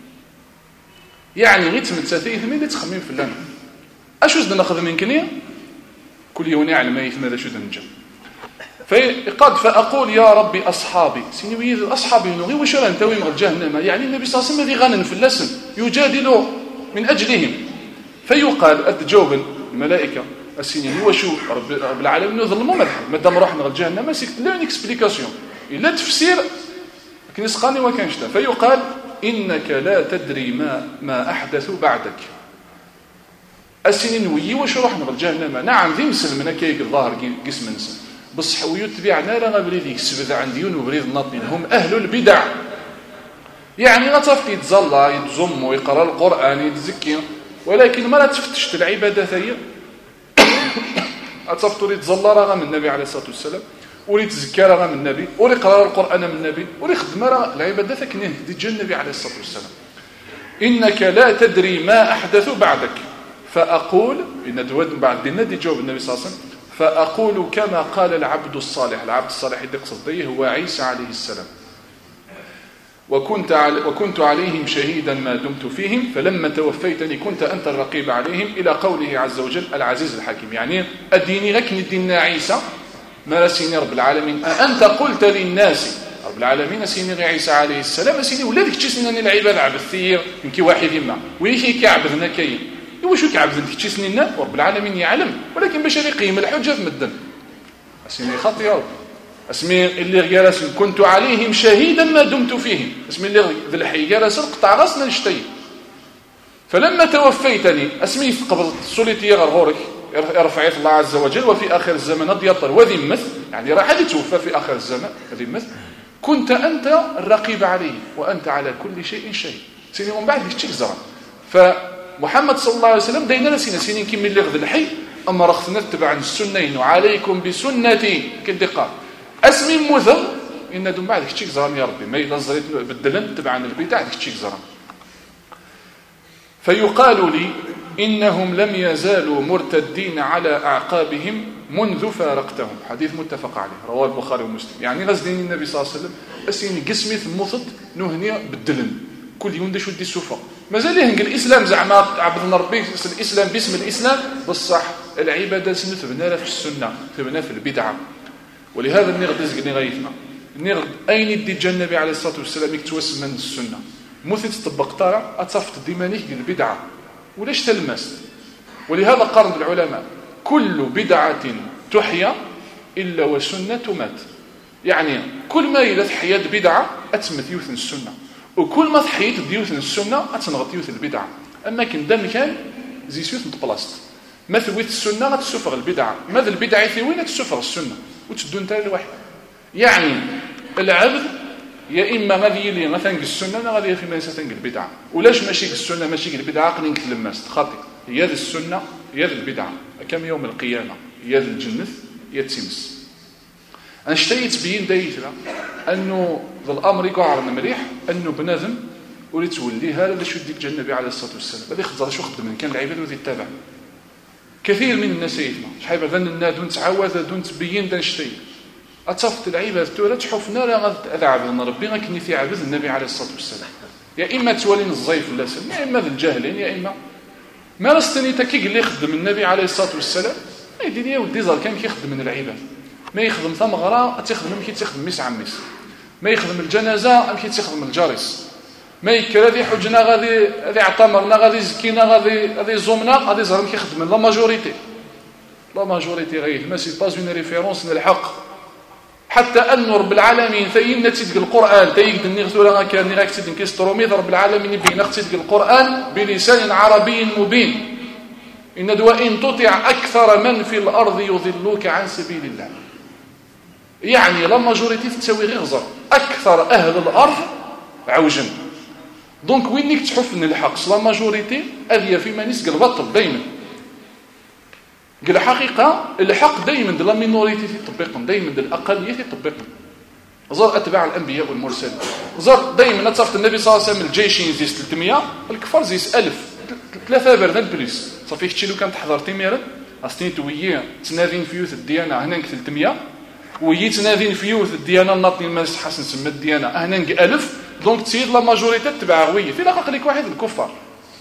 يعني غير تمتث يثما اللي تخمم فلانه اش واش ناخذ من كنيه كل يوم يعلم يثما هذا شو دنجا فقد فأقول يا ربي أصحابي سيني أصحابي نغي وش راه نتاوي من جهنم يعني النبي صلى الله عليه وسلم غنن في اللسن يجادل من أجلهم فيقال أتجاوب الملائكة السيني هو شو رب العالمين يظلموا ما دام روح من جهنم لا اكسبليكاسيون إلا تفسير لكن يسقاني وكان شتا فيقال إنك لا تدري ما أحدث بعدك السيني نوي وش روح من جهنم نعم ذي مسلمنا كيك الظاهر قسم نسل بصح ويتبعنا لا بريد يكسب عنديون وبريد ناطين هم أهل البدع يعني غتفت يتزلى يتزم ويقرأ القرآن يتزكي ولكن ما لا تفتشت العبادة هي غتفت يتزلى راه من النبي عليه الصلاة والسلام وليتزكى راه من النبي وليقرأ القرآن من النبي وليخدم راه العبادة كنيه ديجا النبي عليه الصلاة والسلام إنك لا تدري ما أحدث بعدك فأقول إن دواد بعد النبي جاوب النبي صلى الله عليه وسلم فأقول كما قال العبد الصالح اللي يقصد به هو عيسى عليه السلام وكنت عليهم شهيدا ما دمت فيهم فلما توفيتني كنت أنت الرقيب عليهم إلى قوله عز وجل العزيز الحكيم يعني أديني لك ندينا عيسى ما رسيني رب العالمين أنت قلت للناس رب العالمين سيني عيسى عليه السلام سيني ولادك تشسنني العباد عبثير يمكن واحد يما ويكي كعبدنا كي واش كعبد انت تشسنينا ورب العالمين يعلم ولكن باش يقيم الحجه في مدن اسمي خطير اسمي اللي جالس كنت عليهم شهيدا ما دمت فيهم اسمي اللي ذي الحي جالس قطع راسنا نشتي فلما توفيتني اسمي قبض سوليتي غرغورك رفعت الله عز وجل وفي اخر الزمان ضيطر وذمت يعني راح يتوفى في اخر الزمان ذمت كنت انت الرقيب عليه وانت على كل شيء شهيد سيني ومن بعد يشتي زرا محمد صلى الله عليه وسلم دينا سينين كم اللي غد الحي اما رختنا تبع السنين وعليكم بسنتي كالدقاء اسمي مثل ان دون بعد كشيك زرام يا ربي ما الا زريت بدلن تبع البدع كشيك زرام فيقال لي انهم لم يزالوا مرتدين على اعقابهم منذ فارقتهم حديث متفق عليه رواه البخاري ومسلم يعني غزدين النبي صلى الله عليه وسلم اسيني قسمي ثمثت نهنيه بدلن كل يوم داش ودي السوفه مازال يهنق الاسلام زعما عبدنا ربي الاسلام باسم الاسلام بصح العباده تبنى في السنه تبنى في البدعه ولهذا النغد زقني غيثنا النغد اين دي النبي عليه الصلاه والسلام يتوسم من السنه مثل تطبق طارع اتصفت ديمانيك البدعه ولاش تلمست ولهذا قارن العلماء كل بدعه تحيا الا وسنه مات يعني كل ما اذا تحيات بدعه اتمت يوثن السنه وكل ما تحيت ديوث السنه اتنغط ديوث البدعه اما كان دام كان زي سيوث نتبلاصت ما ثويت السنه غتسفر البدعه ماذا البدعه ثوين تسفر السنه وتشدو انت لواحد يعني العبد يا اما غادي لي مثلا السنه انا غادي في ما يساتنق البدعه ولاش ماشي السنه ماشي البدعه قلنا نتلمست خاطئ هي هذه السنه يد البدعة كم يوم القيامة يد الجنة يتمس أنا اشتيت بين دايتنا أنه الأمر يقعر مليح أنه بنادم ولي تولي هذا اللي شو ديك النبي عليه الصلاة والسلام هذا يخزر شو خدم كان العباد وذي التابع كثير من الناس يفهم شحال ذن النادون تعاود دون تبين دنشتي أتصفت العباد تورا تحفنا لا أذعب ربي غنكني في عبد النبي عليه الصلاة والسلام يا إما تولين الزيف ولا سن يا إما ذا الجاهلين يا إما ما رستني تكيق اللي يخدم النبي عليه الصلاة والسلام ما يديني يا ودي زار كان كيخدم من العباد ما يخدم ثمغرة تخدم كي تخدم ميس عميس ما يخدم الجنازة كي تخدم الجارس ما يكر هذه حجنا غادي اعتمرنا غادي زكينا غادي زومنا غادي زهر كيخدم لا ماجوريتي غير ما سي باز اون ريفيرونس للحق حتى أن رب العالمين فإن تيدق القرآن تيقد النغثورة كان نغاك تيدن كيستروميذ رب العالمين بينا تيدق القرآن بلسان عربي مبين إن وإن تطع أكثر من في الأرض يضلوك عن سبيل الله يعني لا ماجوريتي تساوي غير غزر أكثر أهل الأرض عوجا دونك وينك تحف من الحق لا ماجوريتي أذية فيما نسق البطل دايما قال الحق دايما دل المينوريتي تطبقهم دايما دل الأقلية تطبقهم زار أتباع الأنبياء والمرسلين زار دايما نتصفت النبي صلى الله عليه وسلم الجيشين زيس 300 الكفار زيس 1000 3 بردا البليس صافي كتشي لو كان تحضر تيميرا أصني تويي تنادين فيوث الديانة هناك 300 ويي تنادين فيوث الديانة الناطني الماس حسن سمى الديانة هناك 1000 دونك تسيد لا ماجوريتي تبع غويه في لاقا لك واحد الكفار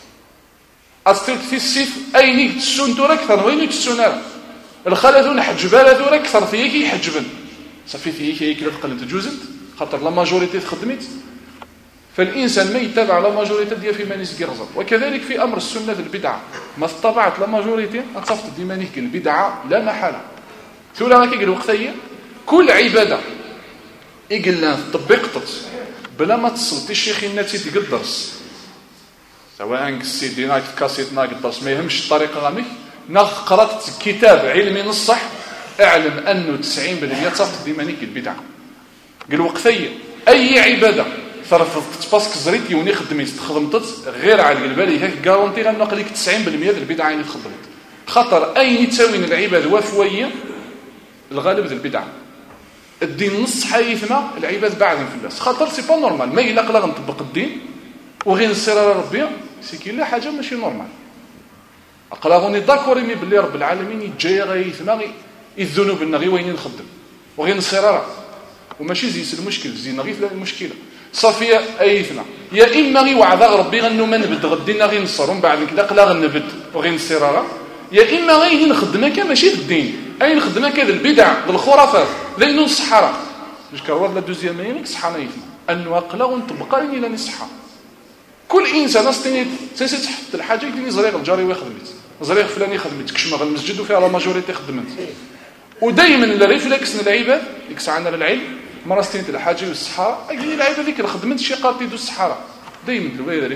أستلت في السيف أينيك تسون تورا أكثر وينيك تسون الخالدون حجبالة تورا أكثر فيك يحجبن صافي فيك هيك لا تقلن تجوزنت خاطر لا ماجوريتي خدمت فالإنسان ما يتبع لا ماجوريتي ديال في مانيس كيرزق وكذلك في أمر السنة البدعة ما استطاعت لا ماجوريتي أتصفت ديما نيك البدعة لا محالة ثولا ما كيقول وقتية كل عبادة يقلنا طبقت بلا ما تصلتي الشيخ الناتي تقدرس سواء السيدي ناك كاسيت ناك الدرس ما يهمش الطريقة غاميك ناخ قرأت كتاب علمي نصح اعلم أنه 90% تصفت ديما نيك البدعة قال وقتية أي عبادة صرفت باسك زريت يوني خدمت خدمتت غير على البالي هيك جارونتي غنقول لك 90% ديال البدعة اللي خدمت خاطر أي تساوي العباد وفوية الغالب ذي البدعة الدين نص حيثنا العباد بعد في الناس خاطر سي با نورمال ما إلا قلا غنطبق الدين وغير نصير على ربي سي كي لا حاجه ماشي نورمال اقلا غوني داكور مي باللي رب العالمين يجي غيثنا الذنوب ان غير وين نخدم وغير نصير راه وماشي زيس المشكل زينا غير المشكله صافيه ايثنا يا اما غير وعد ربي غنو ما نبد غدينا غير نصر ومن بعد كذا قلا غنبد وغير نصير راه يا اما غير نخدم هكا ماشي في الدين اي نخدم هكا البدع الخرافات لانه الصحراء باش كروات لا دوزيام مينيك صحانا يثنا انه اقلا ونطبقا الى نصحى كل انسان استنيت تحت الحاجه يديني زريق الجاري ويخدمت زريق فلاني خدمت كشما غير المسجد وفيها لا ماجوريتي خدمت ودائما الريفلكس العباد ديك ساعه عندنا العلم مره استنيت الحاجه والصحراء اي العباد ديك اللي خدمت شي قاطي دو الصحراء دائما الوير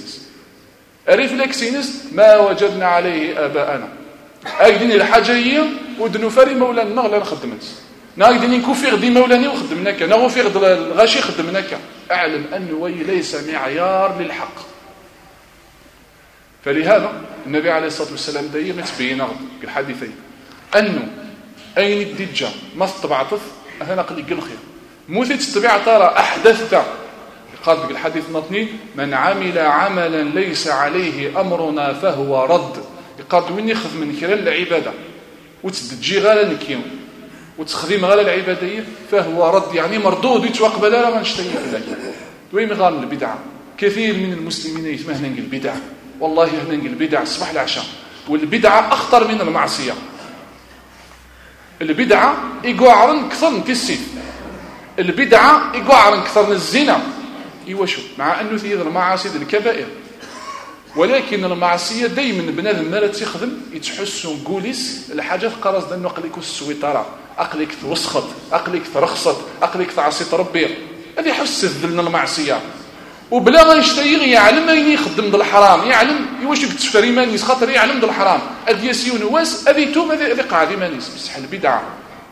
ريفلكسينس ما وجدنا عليه اباءنا اكديني الحاجه هي ودنو فري مولانا غلا خدمت ناقدني نكوفي غدي مولاني وخدمناك نغوفي غد الغاشي خدمناك اعلم انه وي ليس معيار للحق فلهذا النبي عليه الصلاه والسلام دايما تبين في الحديثين انه اين الدجا ما استطبعت انا قلي قل خير موثي تتبع ترى احدثت قال في الحديث نطني من عمل عملا ليس عليه امرنا فهو رد قال وين يخذ من كرا العباده وتدجي غالا نكيون وتخدم غير العباديه فهو رد يعني مردود يتوقبل لا غنشتي فيك وين غير البدعه كثير من المسلمين يتمهنا البدع والله هنا البدع الصباح العشاء والبدعه اخطر من المعصيه البدعه يقعرن اكثر من السيف البدعه يقعرن اكثر من الزنا ايوا شو مع انه في المعاصي الكبائر ولكن المعصيه دائما بنادم ما تخدم يتحسوا قوليس الحاجه قراص انه قليك السويطره عقلك توسخط عقلك ترخصت عقلك تعصيت ربي هذه حس ذلنا المعصيه وبلا ما يشتيغ يعلم اين يخدم ذا الحرام يعلم واش يكتفر ايمانيس خاطر يعلم ذا الحرام ادي يسيون واس ابي توم هذه قاعد ايمانيس بصح البدعه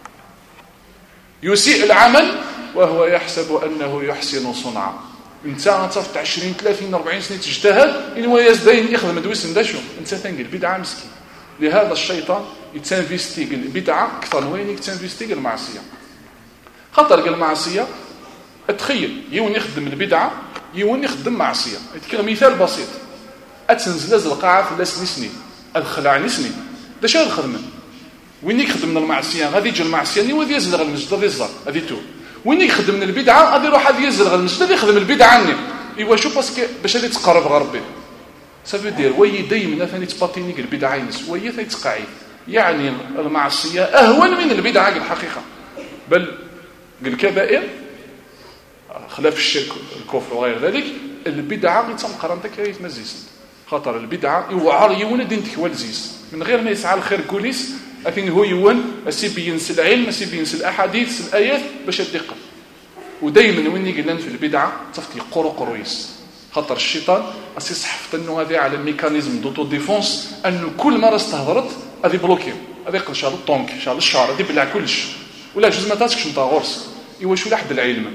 يسيء العمل وهو يحسب انه يحسن صنعا انسان تصفت 20 30 40 سنه تجتهد ان هو يزدين يخدم دويس ندشو انت تنقل بدعه مسكين لهذا الشيطان يتنفيستيق البدعة أكثر من وين يتنفيستيق المعصية. خاطر المعصية تخيل يون يخدم البدعة يون يخدم معصية. يتكلم مثال بسيط، أتنزل القاعة في سنين الخلع سنين دا شنو الخدمة وين يخدم من المعصية غادي يجي المعصية وغادي يزلغ المسجد غادي يزلغ غادي تو وين يخدم من البدعة غادي يروح غادي يزلغ المسجد غادي يخدم البدعة عني ايوا شوف باسكو باش غادي تقرب غربي صافي دير وي دايما ثاني تباطينيك البدعة ينس وي ثاني تقاعد يعني المعصية أهون من البدعة الحقيقة بل الكبائر خلاف الشرك الكفر وغير ذلك البدعة غير تنقرن تكايت مزيس خاطر البدعة يوعر يون دينتك والزيز من غير ما يسعى الخير كوليس لكن هو يون اسيبينس العلم اسيبينس الاحاديث الايات باش تدقق ودائما وين يقلن في البدعة تصفي قرويس خاطر الشيطان اسيصحفت انه هذه على ميكانيزم دوتو ديفونس انه كل مره استهضرت هذه بلوكي هذه يقل شال الطونك شال الشعر هذه بلع كلش ولا جوج ما تاسكش نتا غورس ايوا شو لحد العلم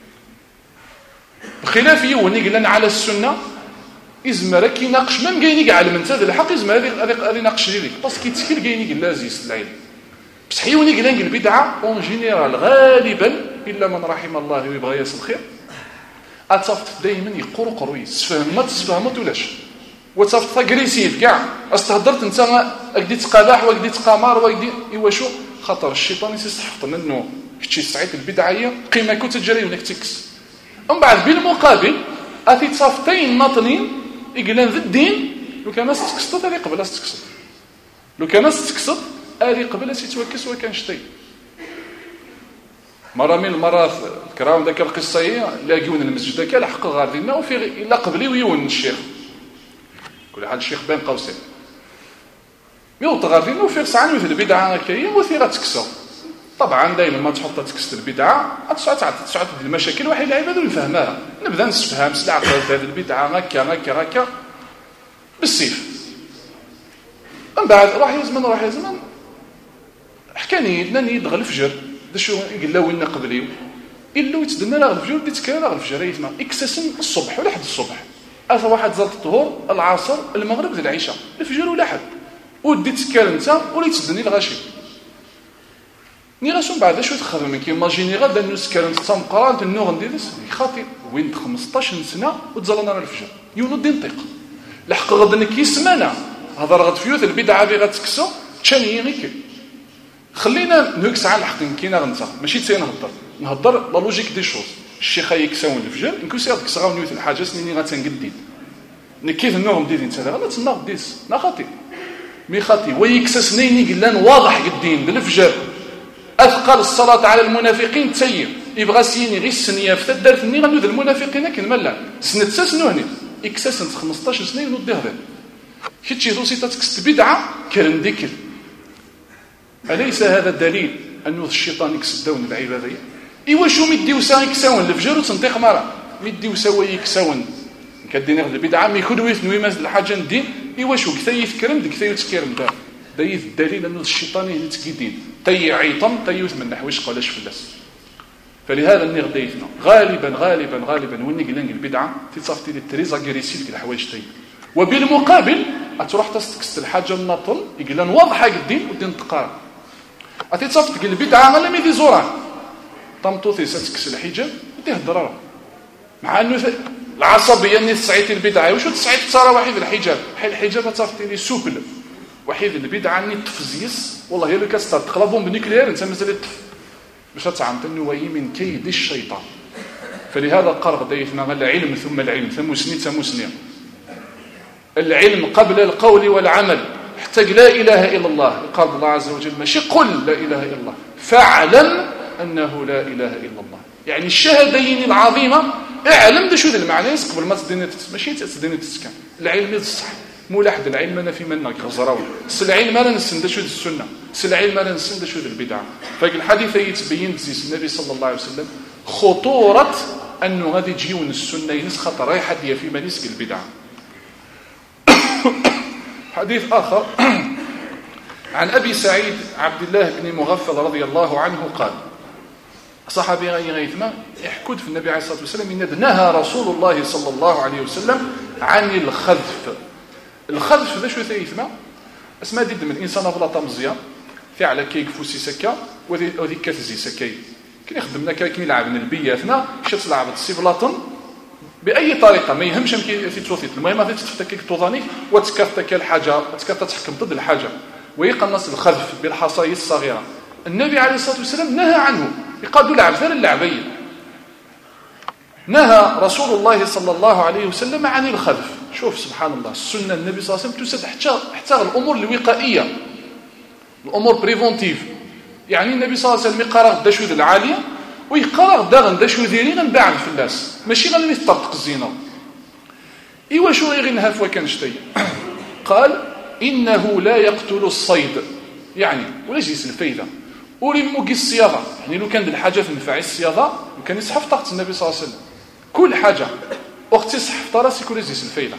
بخلاف يون يقلن على السنه إزما راك يناقش من كاين يعلم انت هذا الحق إزما هذه ناقش ليك باسكو تسكيل كاين لازيس العلم بصح يوني كلان البدعه اون جينيرال غالبا الا من رحم الله ويبغى ياس الخير اتصفت دائما يقرقر يسفهم ما تسفهمت ولاش وتصفت اغريسيف كاع استهدرت انت اكدي تقابح واكدي تقامر واكدي ايوا شو خطر الشيطان يستحفظ منه كتشي سعيد البدعيه قيمه كنت تجري ونك تكس ومن بعد بالمقابل اتي تصافتين ناطنين يقلن ذا الدين لو كان ناس تكسط هذه قبل ناس تكسط لو كان ناس تكسط هذه قبل يتوكس وكان شتي مره من المرات الكرام ذاك القصه هي لاقيون المسجد ذاك الحق غادينا وفي الا قبلي ويون الشيخ كل حال الشيخ بين قوسين يوط غادينا وفي ساعه مثل البدعه هكايا وثيره تكسر طبعا دائما ما تحط تكست البدعه تسعه المشاكل واحد العباد ونفهمها نبدا نفهم سلعه هذه البدعه هكا بالسيف من بعد راح يزمن حكاني لنا يدغل الفجر دا شو قال له وين قبلي الا يتدنى لا الفجر ديت كان لا الفجر يسمع اكسسن الصبح ولا حد الصبح هذا واحد زاد الظهر العصر المغرب العشاء الفجر ولا حد وديت كان انت ولا يتدني الغاشي ني راسو بعد شو تخدم كيما جينيرا دا الناس كانت تنقرا النور نديرس خاطي وين 15 سنه وتزلنا الفجر يونض ينطق لحق غد كيسمانا هذا غد فيوت البدعه اللي غتكسو تشاني غيك خلينا نكس على الحق كاينه غنتا ماشي تي نهضر لا لوجيك دي شوز الشيخ يكساون الفجر نكسي هذيك الصغار نيوت الحاجه سنيني غتنقدين نكيف النور ندير انت هذا غنتناق ديس نا خاطي مي خاطي ويكسسنيني قلان واضح قدين بالفجر اثقل الصلاه على المنافقين تسير يبغى سيني غير السنيه في الدرت ني غنوذ المنافقين كنملا سنه سنوني اكسسن 15 سنه ونوض هذا كيتشي دوسيتا تكست بدعه كرن ديكل أليس هذا الدليل أن الشيطان يكسدون العبادية إيوا شو مديو سا يكساون الفجر وتنطيق مرة مديو سوا يكساون كدينا غير البدعة ما يكونوا يثنوا يماز الحاجة ندين إيوا شو كثاي يذكرن ديك كثاي يتكرم دار دايث الدليل أن الشيطان يتكيدين تي عيطم تي يثمن نحويش قلاش فلاس فلهذا اللي غدايثنا غالبا وني قلنا البدعة تتصافتي لي تريز اغريسيف الحوايج تي وبالمقابل تروح تستكست الحاجة الناطل يقلن واضحة قدين ودين تقارن أتصفت البدعة ولا ميدي زوران طمطوثي ستكس الحجاب وديه الضرر مع أنه العصبية أني تسعيت البدعة وشو تسعيت تصارى وحيد الحجاب حيث الحجاب أتصفتي لي سوبل وحيد البدعة أني تفزيس والله يلو كاستار تقلبهم بنيكلير انت مازال الطف باش تعمت أنه وهي من كيد الشيطان فلهذا قال دايثنا العلم ثم العلم ثم سنين العلم قبل القول والعمل حتى لا إله إلا الله قال الله عز وجل ماشي قل لا إله إلا الله فاعلم أنه لا إله إلا الله يعني الشهادين العظيمة اعلم ده شو ذا المعنى قبل ما تديني ماشي تديني تسكن العلم يصح مو لحد العلم أنا في منك غزراوي العلم لا نسن ده شو ذا السنة العلم لا نسن ده شو ذا البدعة فالحديث يتبين بزيس النبي صلى الله عليه وسلم خطورة أنه غادي تجيون السنة ينس خطر رايحة دي في منسك البدعة حديث آخر عن أبي سعيد عبد الله بن مغفل رضي الله عنه قال صحابي غيثما يحكد في النبي عليه الصلاة والسلام إن نهى رسول الله صلى الله عليه وسلم عن الخذف ذا شو ثيثما اسمها ديد من الانسان بلاطه مزيان فعلا كيكفوسي سكا وذيك كتزي سكاي كاين يخدمنا كاين يلعبنا البياتنا شات لعبت السيفلاطن باي طريقه ما يهمش في توثيت المهم غادي تفتكك توضانيك وتكرتك الحاجه تكرت تحكم ضد الحاجه ويقنص الخذف بالحصايا الصغيره. النبي عليه الصلاه والسلام نهى عنه يقادوا لعب ثاني اللعبيه. نهى رسول الله صلى الله عليه وسلم عن الخذف. شوف سبحان الله السنه النبي صلى الله عليه وسلم تسد حتى الامور الوقائيه الامور بريفونتيف. يعني النبي صلى الله عليه وسلم يقرا غدا شويه العاليه ويقرا غدا غندا شويه ديالي غنباع في الناس ماشي غادي يطرطق الزينه. ايوا شو غير نهى فوا كان شتي قال انه لا يقتل الصيد يعني ولا جيس الفايده ولي موكي الصياغه يعني لو كان الحاجه تنفع الصياغه وكان يصحف طاقه النبي صلى الله عليه وسلم كل حاجه وقت يصحف طراسي كل جيس الفايده.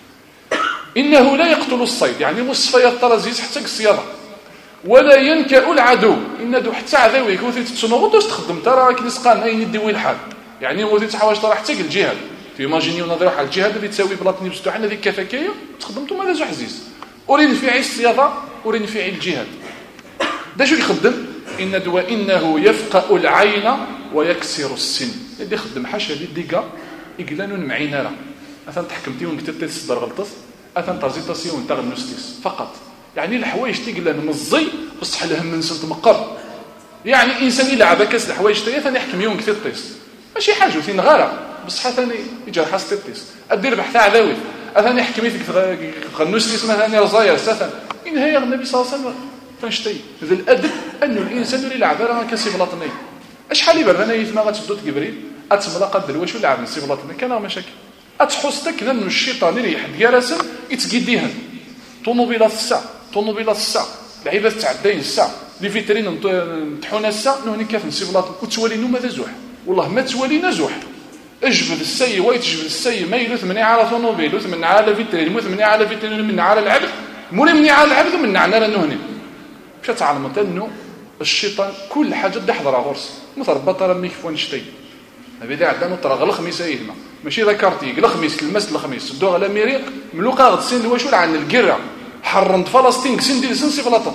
انه لا يقتل الصيد يعني مصفيا طرازيس حتى الصياغه ولا ينكأ العدو إن دو حتى عدويك وثي تتصنغ تستخدم ترى كنسقان أين يدوي الحال يعني وثي تحواش ترى حتى الجهاد في ماجينيو نظروا على الجهاد اللي تساوي بلاطني بستوحنا هذيك كفكيه تخدمتو ماذا زو حزيز ورين في الصياغه ورين في الجهاد دا شو يخدم ان دو انه يفقأ العين ويكسر السن اللي يخدم حاشا لي ديكا يقلانون معينا راه مثلا تحكمتي وانت تصدر غلطت اثن ترزيطاسيون تاع النستيس فقط يعني الحوايج تيقلان مزي بصح الهم من سنت مقر يعني انسان يلعب كاس الحوايج تاعي ثاني يحكم يوم كثير طيس ماشي حاجه ثين غاره بصح ثاني يجرح حاستيس ادير بحث عداوي اثاني يحكم فيك غنوس اسمها ثاني رزايا ساثن ان هي النبي صلى الله عليه وسلم فنشتي ذا الادب انه الانسان اللي يلعب راه كاسي بلاطني اشحال يبر انا يثما غتبدو تقبري اتملا قد واش يلعب نسي بلاطني كان مشاكل اتحوستك لانه الشيطان اللي يحد يراسل يتقيديها طوموبيلات الساعه طوموبيلات الساعه لعيبه تعدين الساعه لي فيترين نطحونا الساعه نوني كيف نسيبلاط وتولينو ماذا زوح والله ما تولينا زوح اجبد السي ويتجبد السي ما يلوث مني على طوموبيل يلوث من على فيترين يلوث مني على فيترين من على العبد مولي مني على العبد ومن على لنهني مش تعلم انه الشيطان كل حاجه تحضر غرس مثل بطل ميك فون شتي ما بدا عندنا طرا غل خميس يهما ماشي ذكرتي غل خميس المس الخميس دو على ميري ملوقا غتسين واش عن القره حرنت فلسطين كسين ديال سنسي فلاطه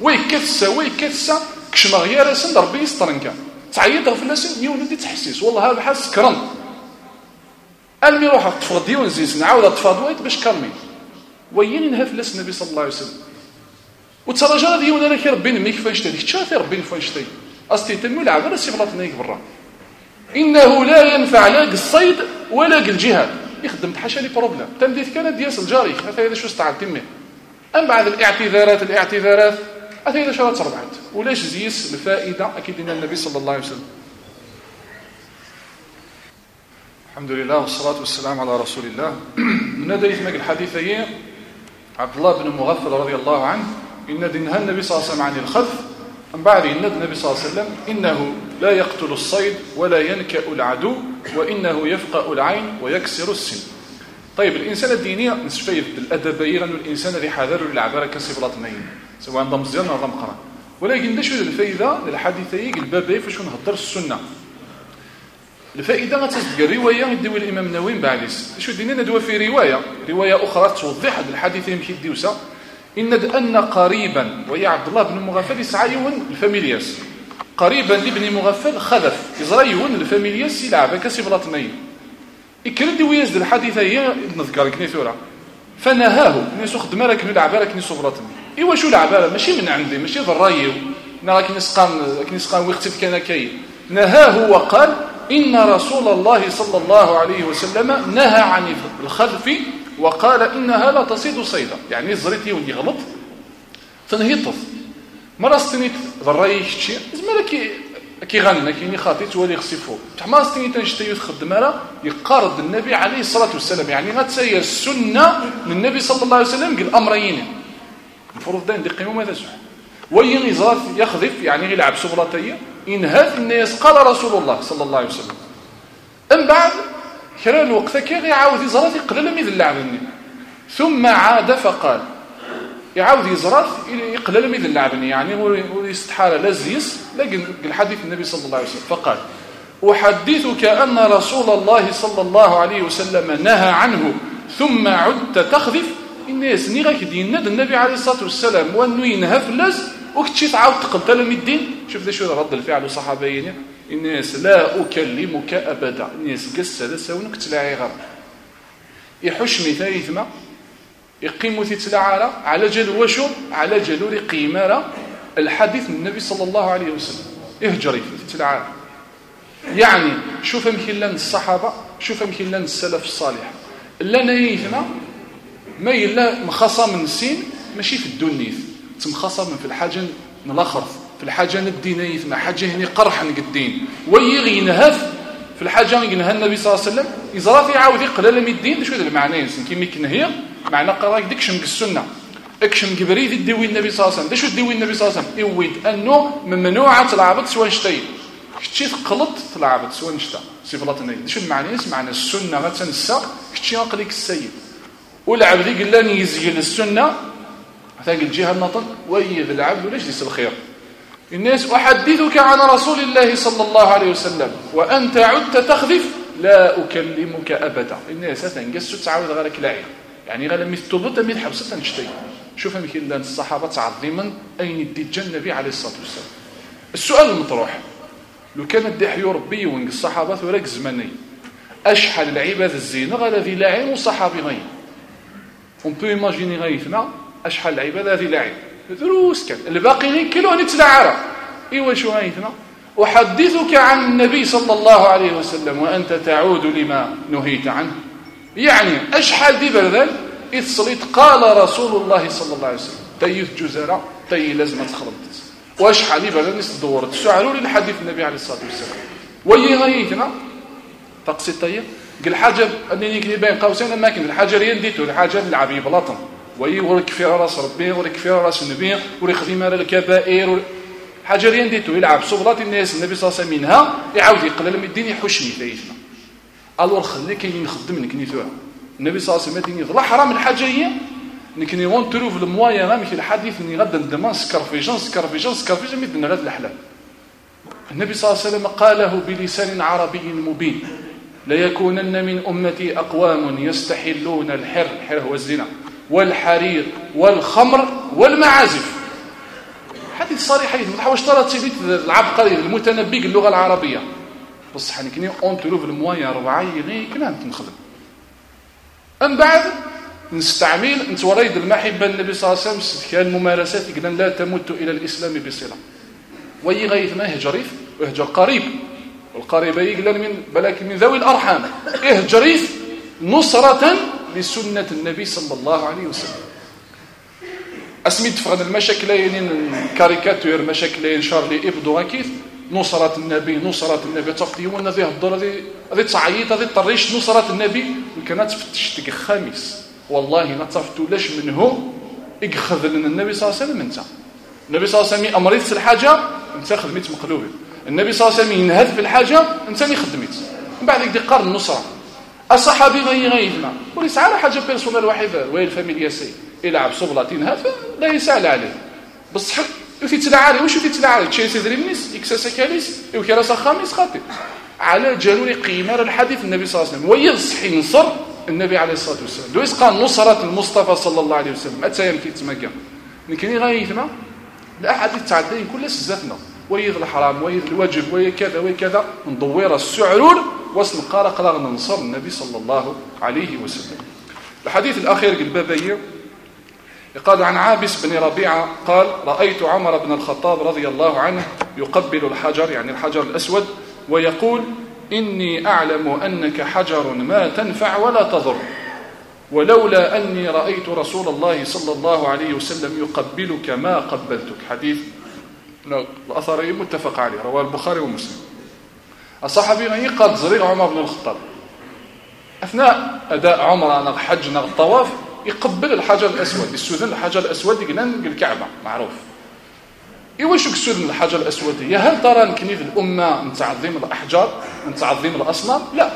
ويكتسا كشما غير سن ربي يسترنكا تعيط في الناس يولد تحسيس والله هذا حاس كرن المي روح طفض ديون زيس نعاود طفاضويت باش كرمي وين نهى في النبي صلى الله عليه وسلم وترجى ديون انا كي ربي نمي كيفاش تديك تشافي ربي كيفاش تي استي تمو لعب انا سي فلاطنيك برا انه لا ينفع لا الصيد ولا الجهاد يخدم حاشا لي بروبليم تمديت كانت ديال الجاري هذا شو استعد تمي أم بعد الاعتذارات هذا إذا شرط ربعت ولاش زيس الفائدة أكيد إن النبي صلى الله عليه وسلم. الحمد لله والصلاة والسلام على رسول الله. من هذا يثمك الحديثين عبد الله بن مغفل رضي الله عنه إن دينها النبي صلى الله عليه وسلم عن الخذف أم بعد إن النبي صلى الله عليه وسلم إنه لا يقتل الصيد ولا ينكأ العدو وإنه يفقأ العين ويكسر السن. طيب الانسان الدينيه نسفيد الادبيه انه الانسان اللي حاضر العباره كسبلاطنين سواء نظام مزيان ولا نظام قران ولكن دا شو الفائده للحديثي البابي فاش نهضر السنه الفائده غتلقى الروايه يدوي الامام النووي بعديس شو دينا ندوى في روايه اخرى توضح هذا الحديث يمكن يديوسا ان قريبا وهي عبد الله بن مغفل يسعى يون الفاميلياس قريبا لابن مغفل خذف يزرى يون الفاميلياس يلعب كسبلاطنين يكرد ويزد الحديثة هي نذكر كنيثورا فنهاه نيسو خدمه لك نلعب لك نيسو بلاطني ايوا شو لعبه ماشي من عندي ماشي ضرايو نرا كنسقان وقت كان كاي نهاه وقال ان رسول الله صلى الله عليه وسلم نهى عن الخذف وقال انها لا تصيد صيدا يعني زريتي ولي غلط تنهيطف مرة استنيت ضراي شي زعما كيغنى كيني خاطي تولي خصيفو تما استني تنشتي يخدم راه يقارض النبي عليه الصلاه والسلام يعني غتسير السنه للنبي صلى الله عليه وسلم قال الامرين المفروض دا ندقيو ماذا زعما وين يزرف يخذف يعني يلعب سبلاطيه انهاث الناس قال رسول الله صلى الله عليه وسلم من بعد كرا الوقت كي يعاود يزرف يقلل من اللعبني ثم عاد فقال يعاود يزرف يقلل من اللعبني يعني ويستحاله لازيس لكن الحديث النبي صلى الله عليه وسلم فقال أحدثك أن رسول الله صلى الله عليه وسلم نهى عنه ثم عدت تخذف الناس ني غاك دينا النبي عليه الصلاه والسلام وانه ينهى فلاس وكتشي تعاود تقتل المدين. شوف ذا شو رد الفعل الصحابيين. الناس لا اكلمك ابدا. الناس قس هذا ساونك تلاعي غير يحش مثال ثما يقيم تتلاعى على جل وشو على جلور قيماره الحديث النبي صلى الله عليه وسلم اهجري تتلاعى. يعني شوف مكلان الصحابه شوف مكلان السلف الصالح لنا يثنا ما يلا مخاصه من السين ماشي في الدنيث تمخاصه من في الحاجه الاخر في الحاجه الدينيه ثم حاجه هني قرح نك الدين ويغي ينهف في الحاجه ينهى النبي صلى الله عليه وسلم يزرا يعاود يقلل من الدين. شو هذا المعنى يمكن كيما كنهي معنى قراك ديكشم السنه اكشم كبريد ديوي النبي صلى الله عليه وسلم. شو ديوي النبي صلى الله عليه وسلم يويد انه ممنوعه العبد سواء شتي كتشي تقلط العبد سواء نشتا صفلاتنا. شو المعنى معنى السنه غتنسى كتشي نقليك السيد والعبد قال لاني يزيل السنه ثاقل الجهه النطق ويذ العبد ولاش ديس الخير. الناس احدثك عن رسول الله صلى الله عليه وسلم وانت عدت تخذف لا اكلمك ابدا. الناس تنقسوا تعاود غيرك لاعب يعني غير مثل مثل حبسه تنشتي. شوف مثل الصحابه تعظيما اين الدجال النبي عليه الصلاه والسلام. السؤال المطروح لو كان الدحي ربي وين الصحابه وراك زماني اشحال العباد الزينه غير ذي لاعب وصحابي غير on peut imaginer غيثنا اشحال العباد ذي لاعب دروس كان الباقيين كلهم يتلاعروا. ايوا شو غيثنا احدثك عن النبي صلى الله عليه وسلم وانت تعود لما نهيت عنه. يعني اشحال دي بردال اذ صليت قال رسول الله صلى الله عليه وسلم تيث جزراء تي لازم تخلط واشحال دي بردال نس دورت سعروا للحديث النبي عليه الصلاه والسلام وي غيثنا تقصي طيب قال حاجه انني كني بين قوسين ما كان الحاجه اللي نديتو الحاجه العبي بلاطن وي ورك في راس ربي ورك في راس النبي وري خدمه الكبائر حاجه اللي نديتو يلعب صبلات الناس النبي صلى الله عليه وسلم منها يعاود يقلل من الدين يحشني ثايثنا الور خلي كاين نخدم نكني ثوا النبي صلى الله عليه وسلم ديني لا حرام الحاجه هي نكني وون تروف الموايا غا في الحديث اني غدا ندمان سكر في من غد الحلال. النبي صلى الله عليه وسلم قاله بلسان عربي مبين ليكونن من أمتي أقوام يستحلون الحر هو الزنا والحرير والخمر والمعازف. حديث صريح ما حواش ترى تسيبيت العبقري المتنبي اللغة العربية بصح يعني كني اون تروف الموايا ربعي غير كنا نخدم أم بعد نستعمل نتوريد المحبة النبي صلى الله عليه وسلم كان الممارسات قلنا لا تمت إلى الإسلام بصلة وي غيث ما هجريف وهجر قريب والقريب يقلن من بلاك من ذوي الأرحام اهجريف نصرة لسنة النبي صلى الله عليه وسلم. أسميت فغن المشاكلين كاريكاتير مشاكلين شارلي إبدو غاكيث نصرة النبي تفتي هو الذي هضر هذه تصعيط هذه طريش نصرة النبي كانت تفتشتك خامس والله ما تصفتو لاش منه اخذ لنا النبي صلى الله عليه وسلم. انت النبي صلى الله عليه وسلم امريت في الحاجه انت خدمت مقلوبه. النبي صلى الله عليه وسلم ينهض في الحاجه انت اللي خدمت من بعد يدي قرن النصره. الصحابي غيثنا وليس على حاجه بيرسونال واحده وهي الفاميليا سي يلعب صبلاتين هذا لا يسال عليه بصح يتلعالي واش يتلعالي تشيلسي دريمنيس اكساسا كاليس يوكراس خامس خاطئ على جالوري قيمه الحديث النبي صلى الله عليه وسلم ويصح ينصر النبي عليه الصلاه والسلام دويس قال نصره المصطفى صلى الله عليه وسلم متى يمكن تمكن لكن غايثنا الاحاديث تعدين كل سزاتنا ويذ الحرام ويذ الواجب وكذا وكذا ندور السعرور وصل قال ننصر النبي صلى الله عليه وسلم. الحديث الاخير البابيه قال عن عابس بن ربيعه قال رايت عمر بن الخطاب رضي الله عنه يقبل الحجر يعني الحجر الاسود ويقول إني أعلم أنك حجر ما تنفع ولا تضر ولولا أني رأيت رسول الله صلى الله عليه وسلم يقبلك ما قبلتك. حديث الأثر متفق عليه رواه البخاري ومسلم. الصحابي قد زريغ عمر بن الخطاب أثناء أداء عمر الحج الطواف يقبل الحجر الأسود السودان الحجر الأسود يقلن الكعبة معروف إيواش يقصد من الحجر الأسود هي هل ترى نكني في الأمة من تعظيم الأحجار من تعظيم الأصنام؟ لا.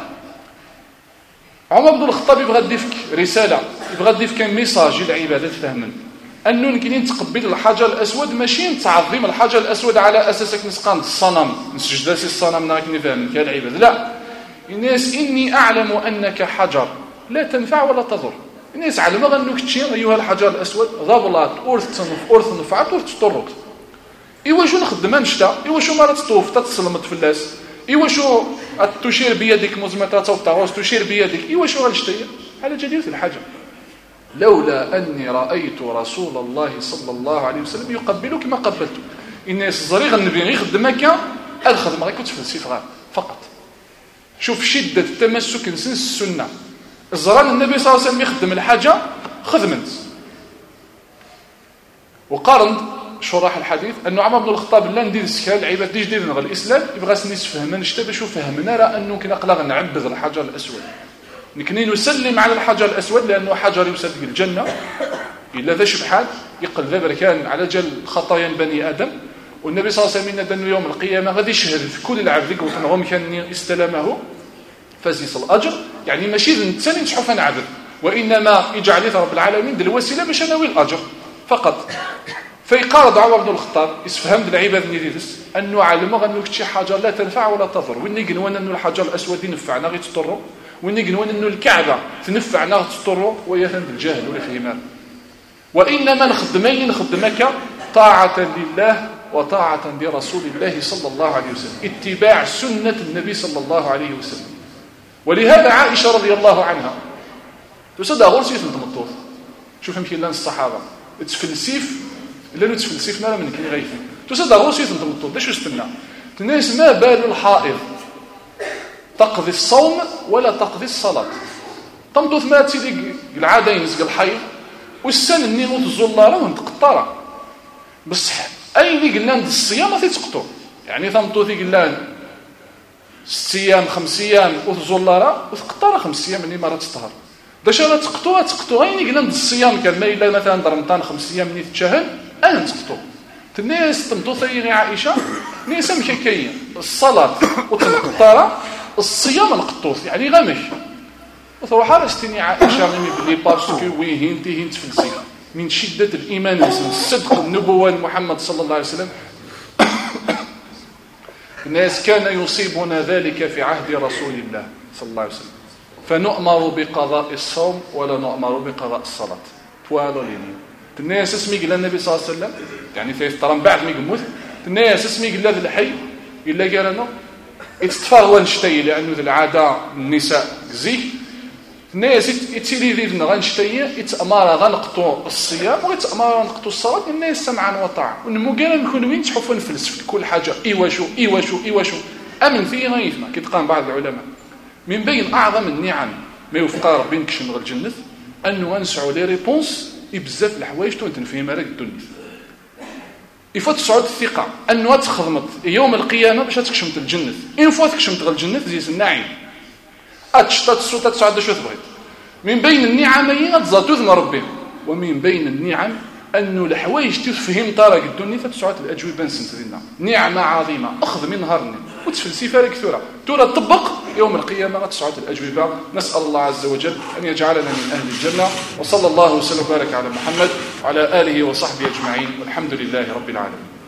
عمر بن الخطاب يبغى يديفك رسالة يبغى يديفك ميساج للعبادة تفهمن أنه نكني نتقبل الحجر الأسود ماشي نتعظيم الحجر الأسود على أساسك نسقان الصنم نسجد لسي الصنم نكني فهمن كالعبادة لا. الناس إني أعلم أنك حجر لا تنفع ولا تضر الناس على غنوك تشي ايها الحجر الاسود غابلات اورث نفعت وتطرق ايوا شو نخدم نشتا ايوا شو مرات تطوف تتسلمت في اللاس ايوا شو تشير بيدك مزمتا توطاوس تشير بيدك ايوا شو غنشتي على جدير الحجر لولا اني رايت رسول الله صلى الله عليه وسلم يقبلك ما قبلته الناس الزريغ النبي غير يخدمك الخدمه غير كنت فلسفه غير فقط شوف شده التمسك نسن السنه الزران النبي صلى الله عليه وسلم يخدم الحاجه خدمت وقارن شراح الحديث انه عمر بن الخطاب لا ندير السكال العباد ديش دير نغ الاسلام يبغى سنيس فهمنا نشتا باش فهمنا راه انه كنا قلاغ نعبد الحجر الاسود نكني نسلم على الحجر الاسود لانه حجر يسد الجنه الا ذا شبحات يقل ذا كان على جل خطايا بني ادم والنبي صلى الله عليه وسلم انه يوم القيامه غادي يشهد في كل العبد وتنهم كان استلمه فازيس الاجر يعني ماشي نتسني نشوف انا عبد وانما يجعل رب العالمين الوسيله باش انوي الاجر فقط فيقارض عمر بن الخطاب يفهم العباد نيديس انه علم انه شي حاجه لا تنفع ولا تضر وين يقنون انه الحجر الاسود ينفعنا غير تضر وين يقنون انه الكعبه تنفعنا تضر ويثند الجاهل ولا فهمان وانما نخدمك طاعه لله وطاعه لرسول الله صلى الله عليه وسلم اتباع سنه النبي صلى الله عليه وسلم ولهذا عائشه رضي الله عنها تصدق غرسي تمطوط شوف يمكن لنا الصحابه تفلسيف لا تفلسفنا لا من كي غيث تصدق غرسي تمطوط داش استنى الناس ما بال الحائض تقضي الصوم ولا تقضي الصلاه تمطوط ما تيدي العاده ينزق الحيض والسن النيموت الزلاره ونتقطره بصح اي اللي قلنا ند الصيام ما تيتقطو يعني تمطوط قلنا 6 ايام 5 ايام وتزلاره وتقطره 5 ايام اللي مرات تطهر باش انا تقطو غير قلنا ند الصيام كان ما الا مثلا رمضان 5 ايام اللي تشهد انا نتقطو الناس تمطوط يا عائشه ناس مكاكيه الصلاه وتنقطره الصيام نقطوه يعني غمش وتروح رستني عائشه غير بلي باسكو وين تي تفلسف من شده الايمان الصدق النبوه محمد صلى الله عليه وسلم الناس كان يصيبنا ذلك في عهد رسول الله صلى الله عليه وسلم فنؤمر بقضاء الصوم ولا نؤمر بقضاء الصلاه توالو ليني الناس اسمي قال النبي صلى الله عليه وسلم يعني تيفطرن بعد ما يموت الناس اسمي قال ذا الحي الا قال انا يتفاغوا نشتي لانه ذا العاده النساء زيك الناس يتيري ذينا غنشتي يتامر غنقطو الصيام ويتامر غنقطو الصلاه الناس سمعا وطاعه ونمو كاع نكونوا وين تحفوا نفلسف في كل حاجه ايواشو امن فيه غيفنا كيتقام بعض العلماء من بين اعظم النعم ما يوفق ربي نكشم غير الجنه انه نسعوا لي ريبونس بزاف الحوايج تنفهم راك الدنيا يفوت صعود الثقه انه تخدمت يوم القيامه باش تكشمت الجنه ان فوت كشمت غير الجنه زيد النعيم اتشطت السوطه تصعد شو تبغي من بين النعمين تزاتوذ ربي ومن بين النعم انه الحوايج تفهم طريق الدنيا فتسعد الاجوبه نسنتنا نعمه عظيمه اخذ منها النعم وتفلسي فارق كثيره ترى تطبق يوم القيامه غتسعد الاجوبه نسال الله عز وجل ان يجعلنا من اهل الجنه وصلى الله وسلم وبارك على محمد وعلى اله وصحبه اجمعين والحمد لله رب العالمين.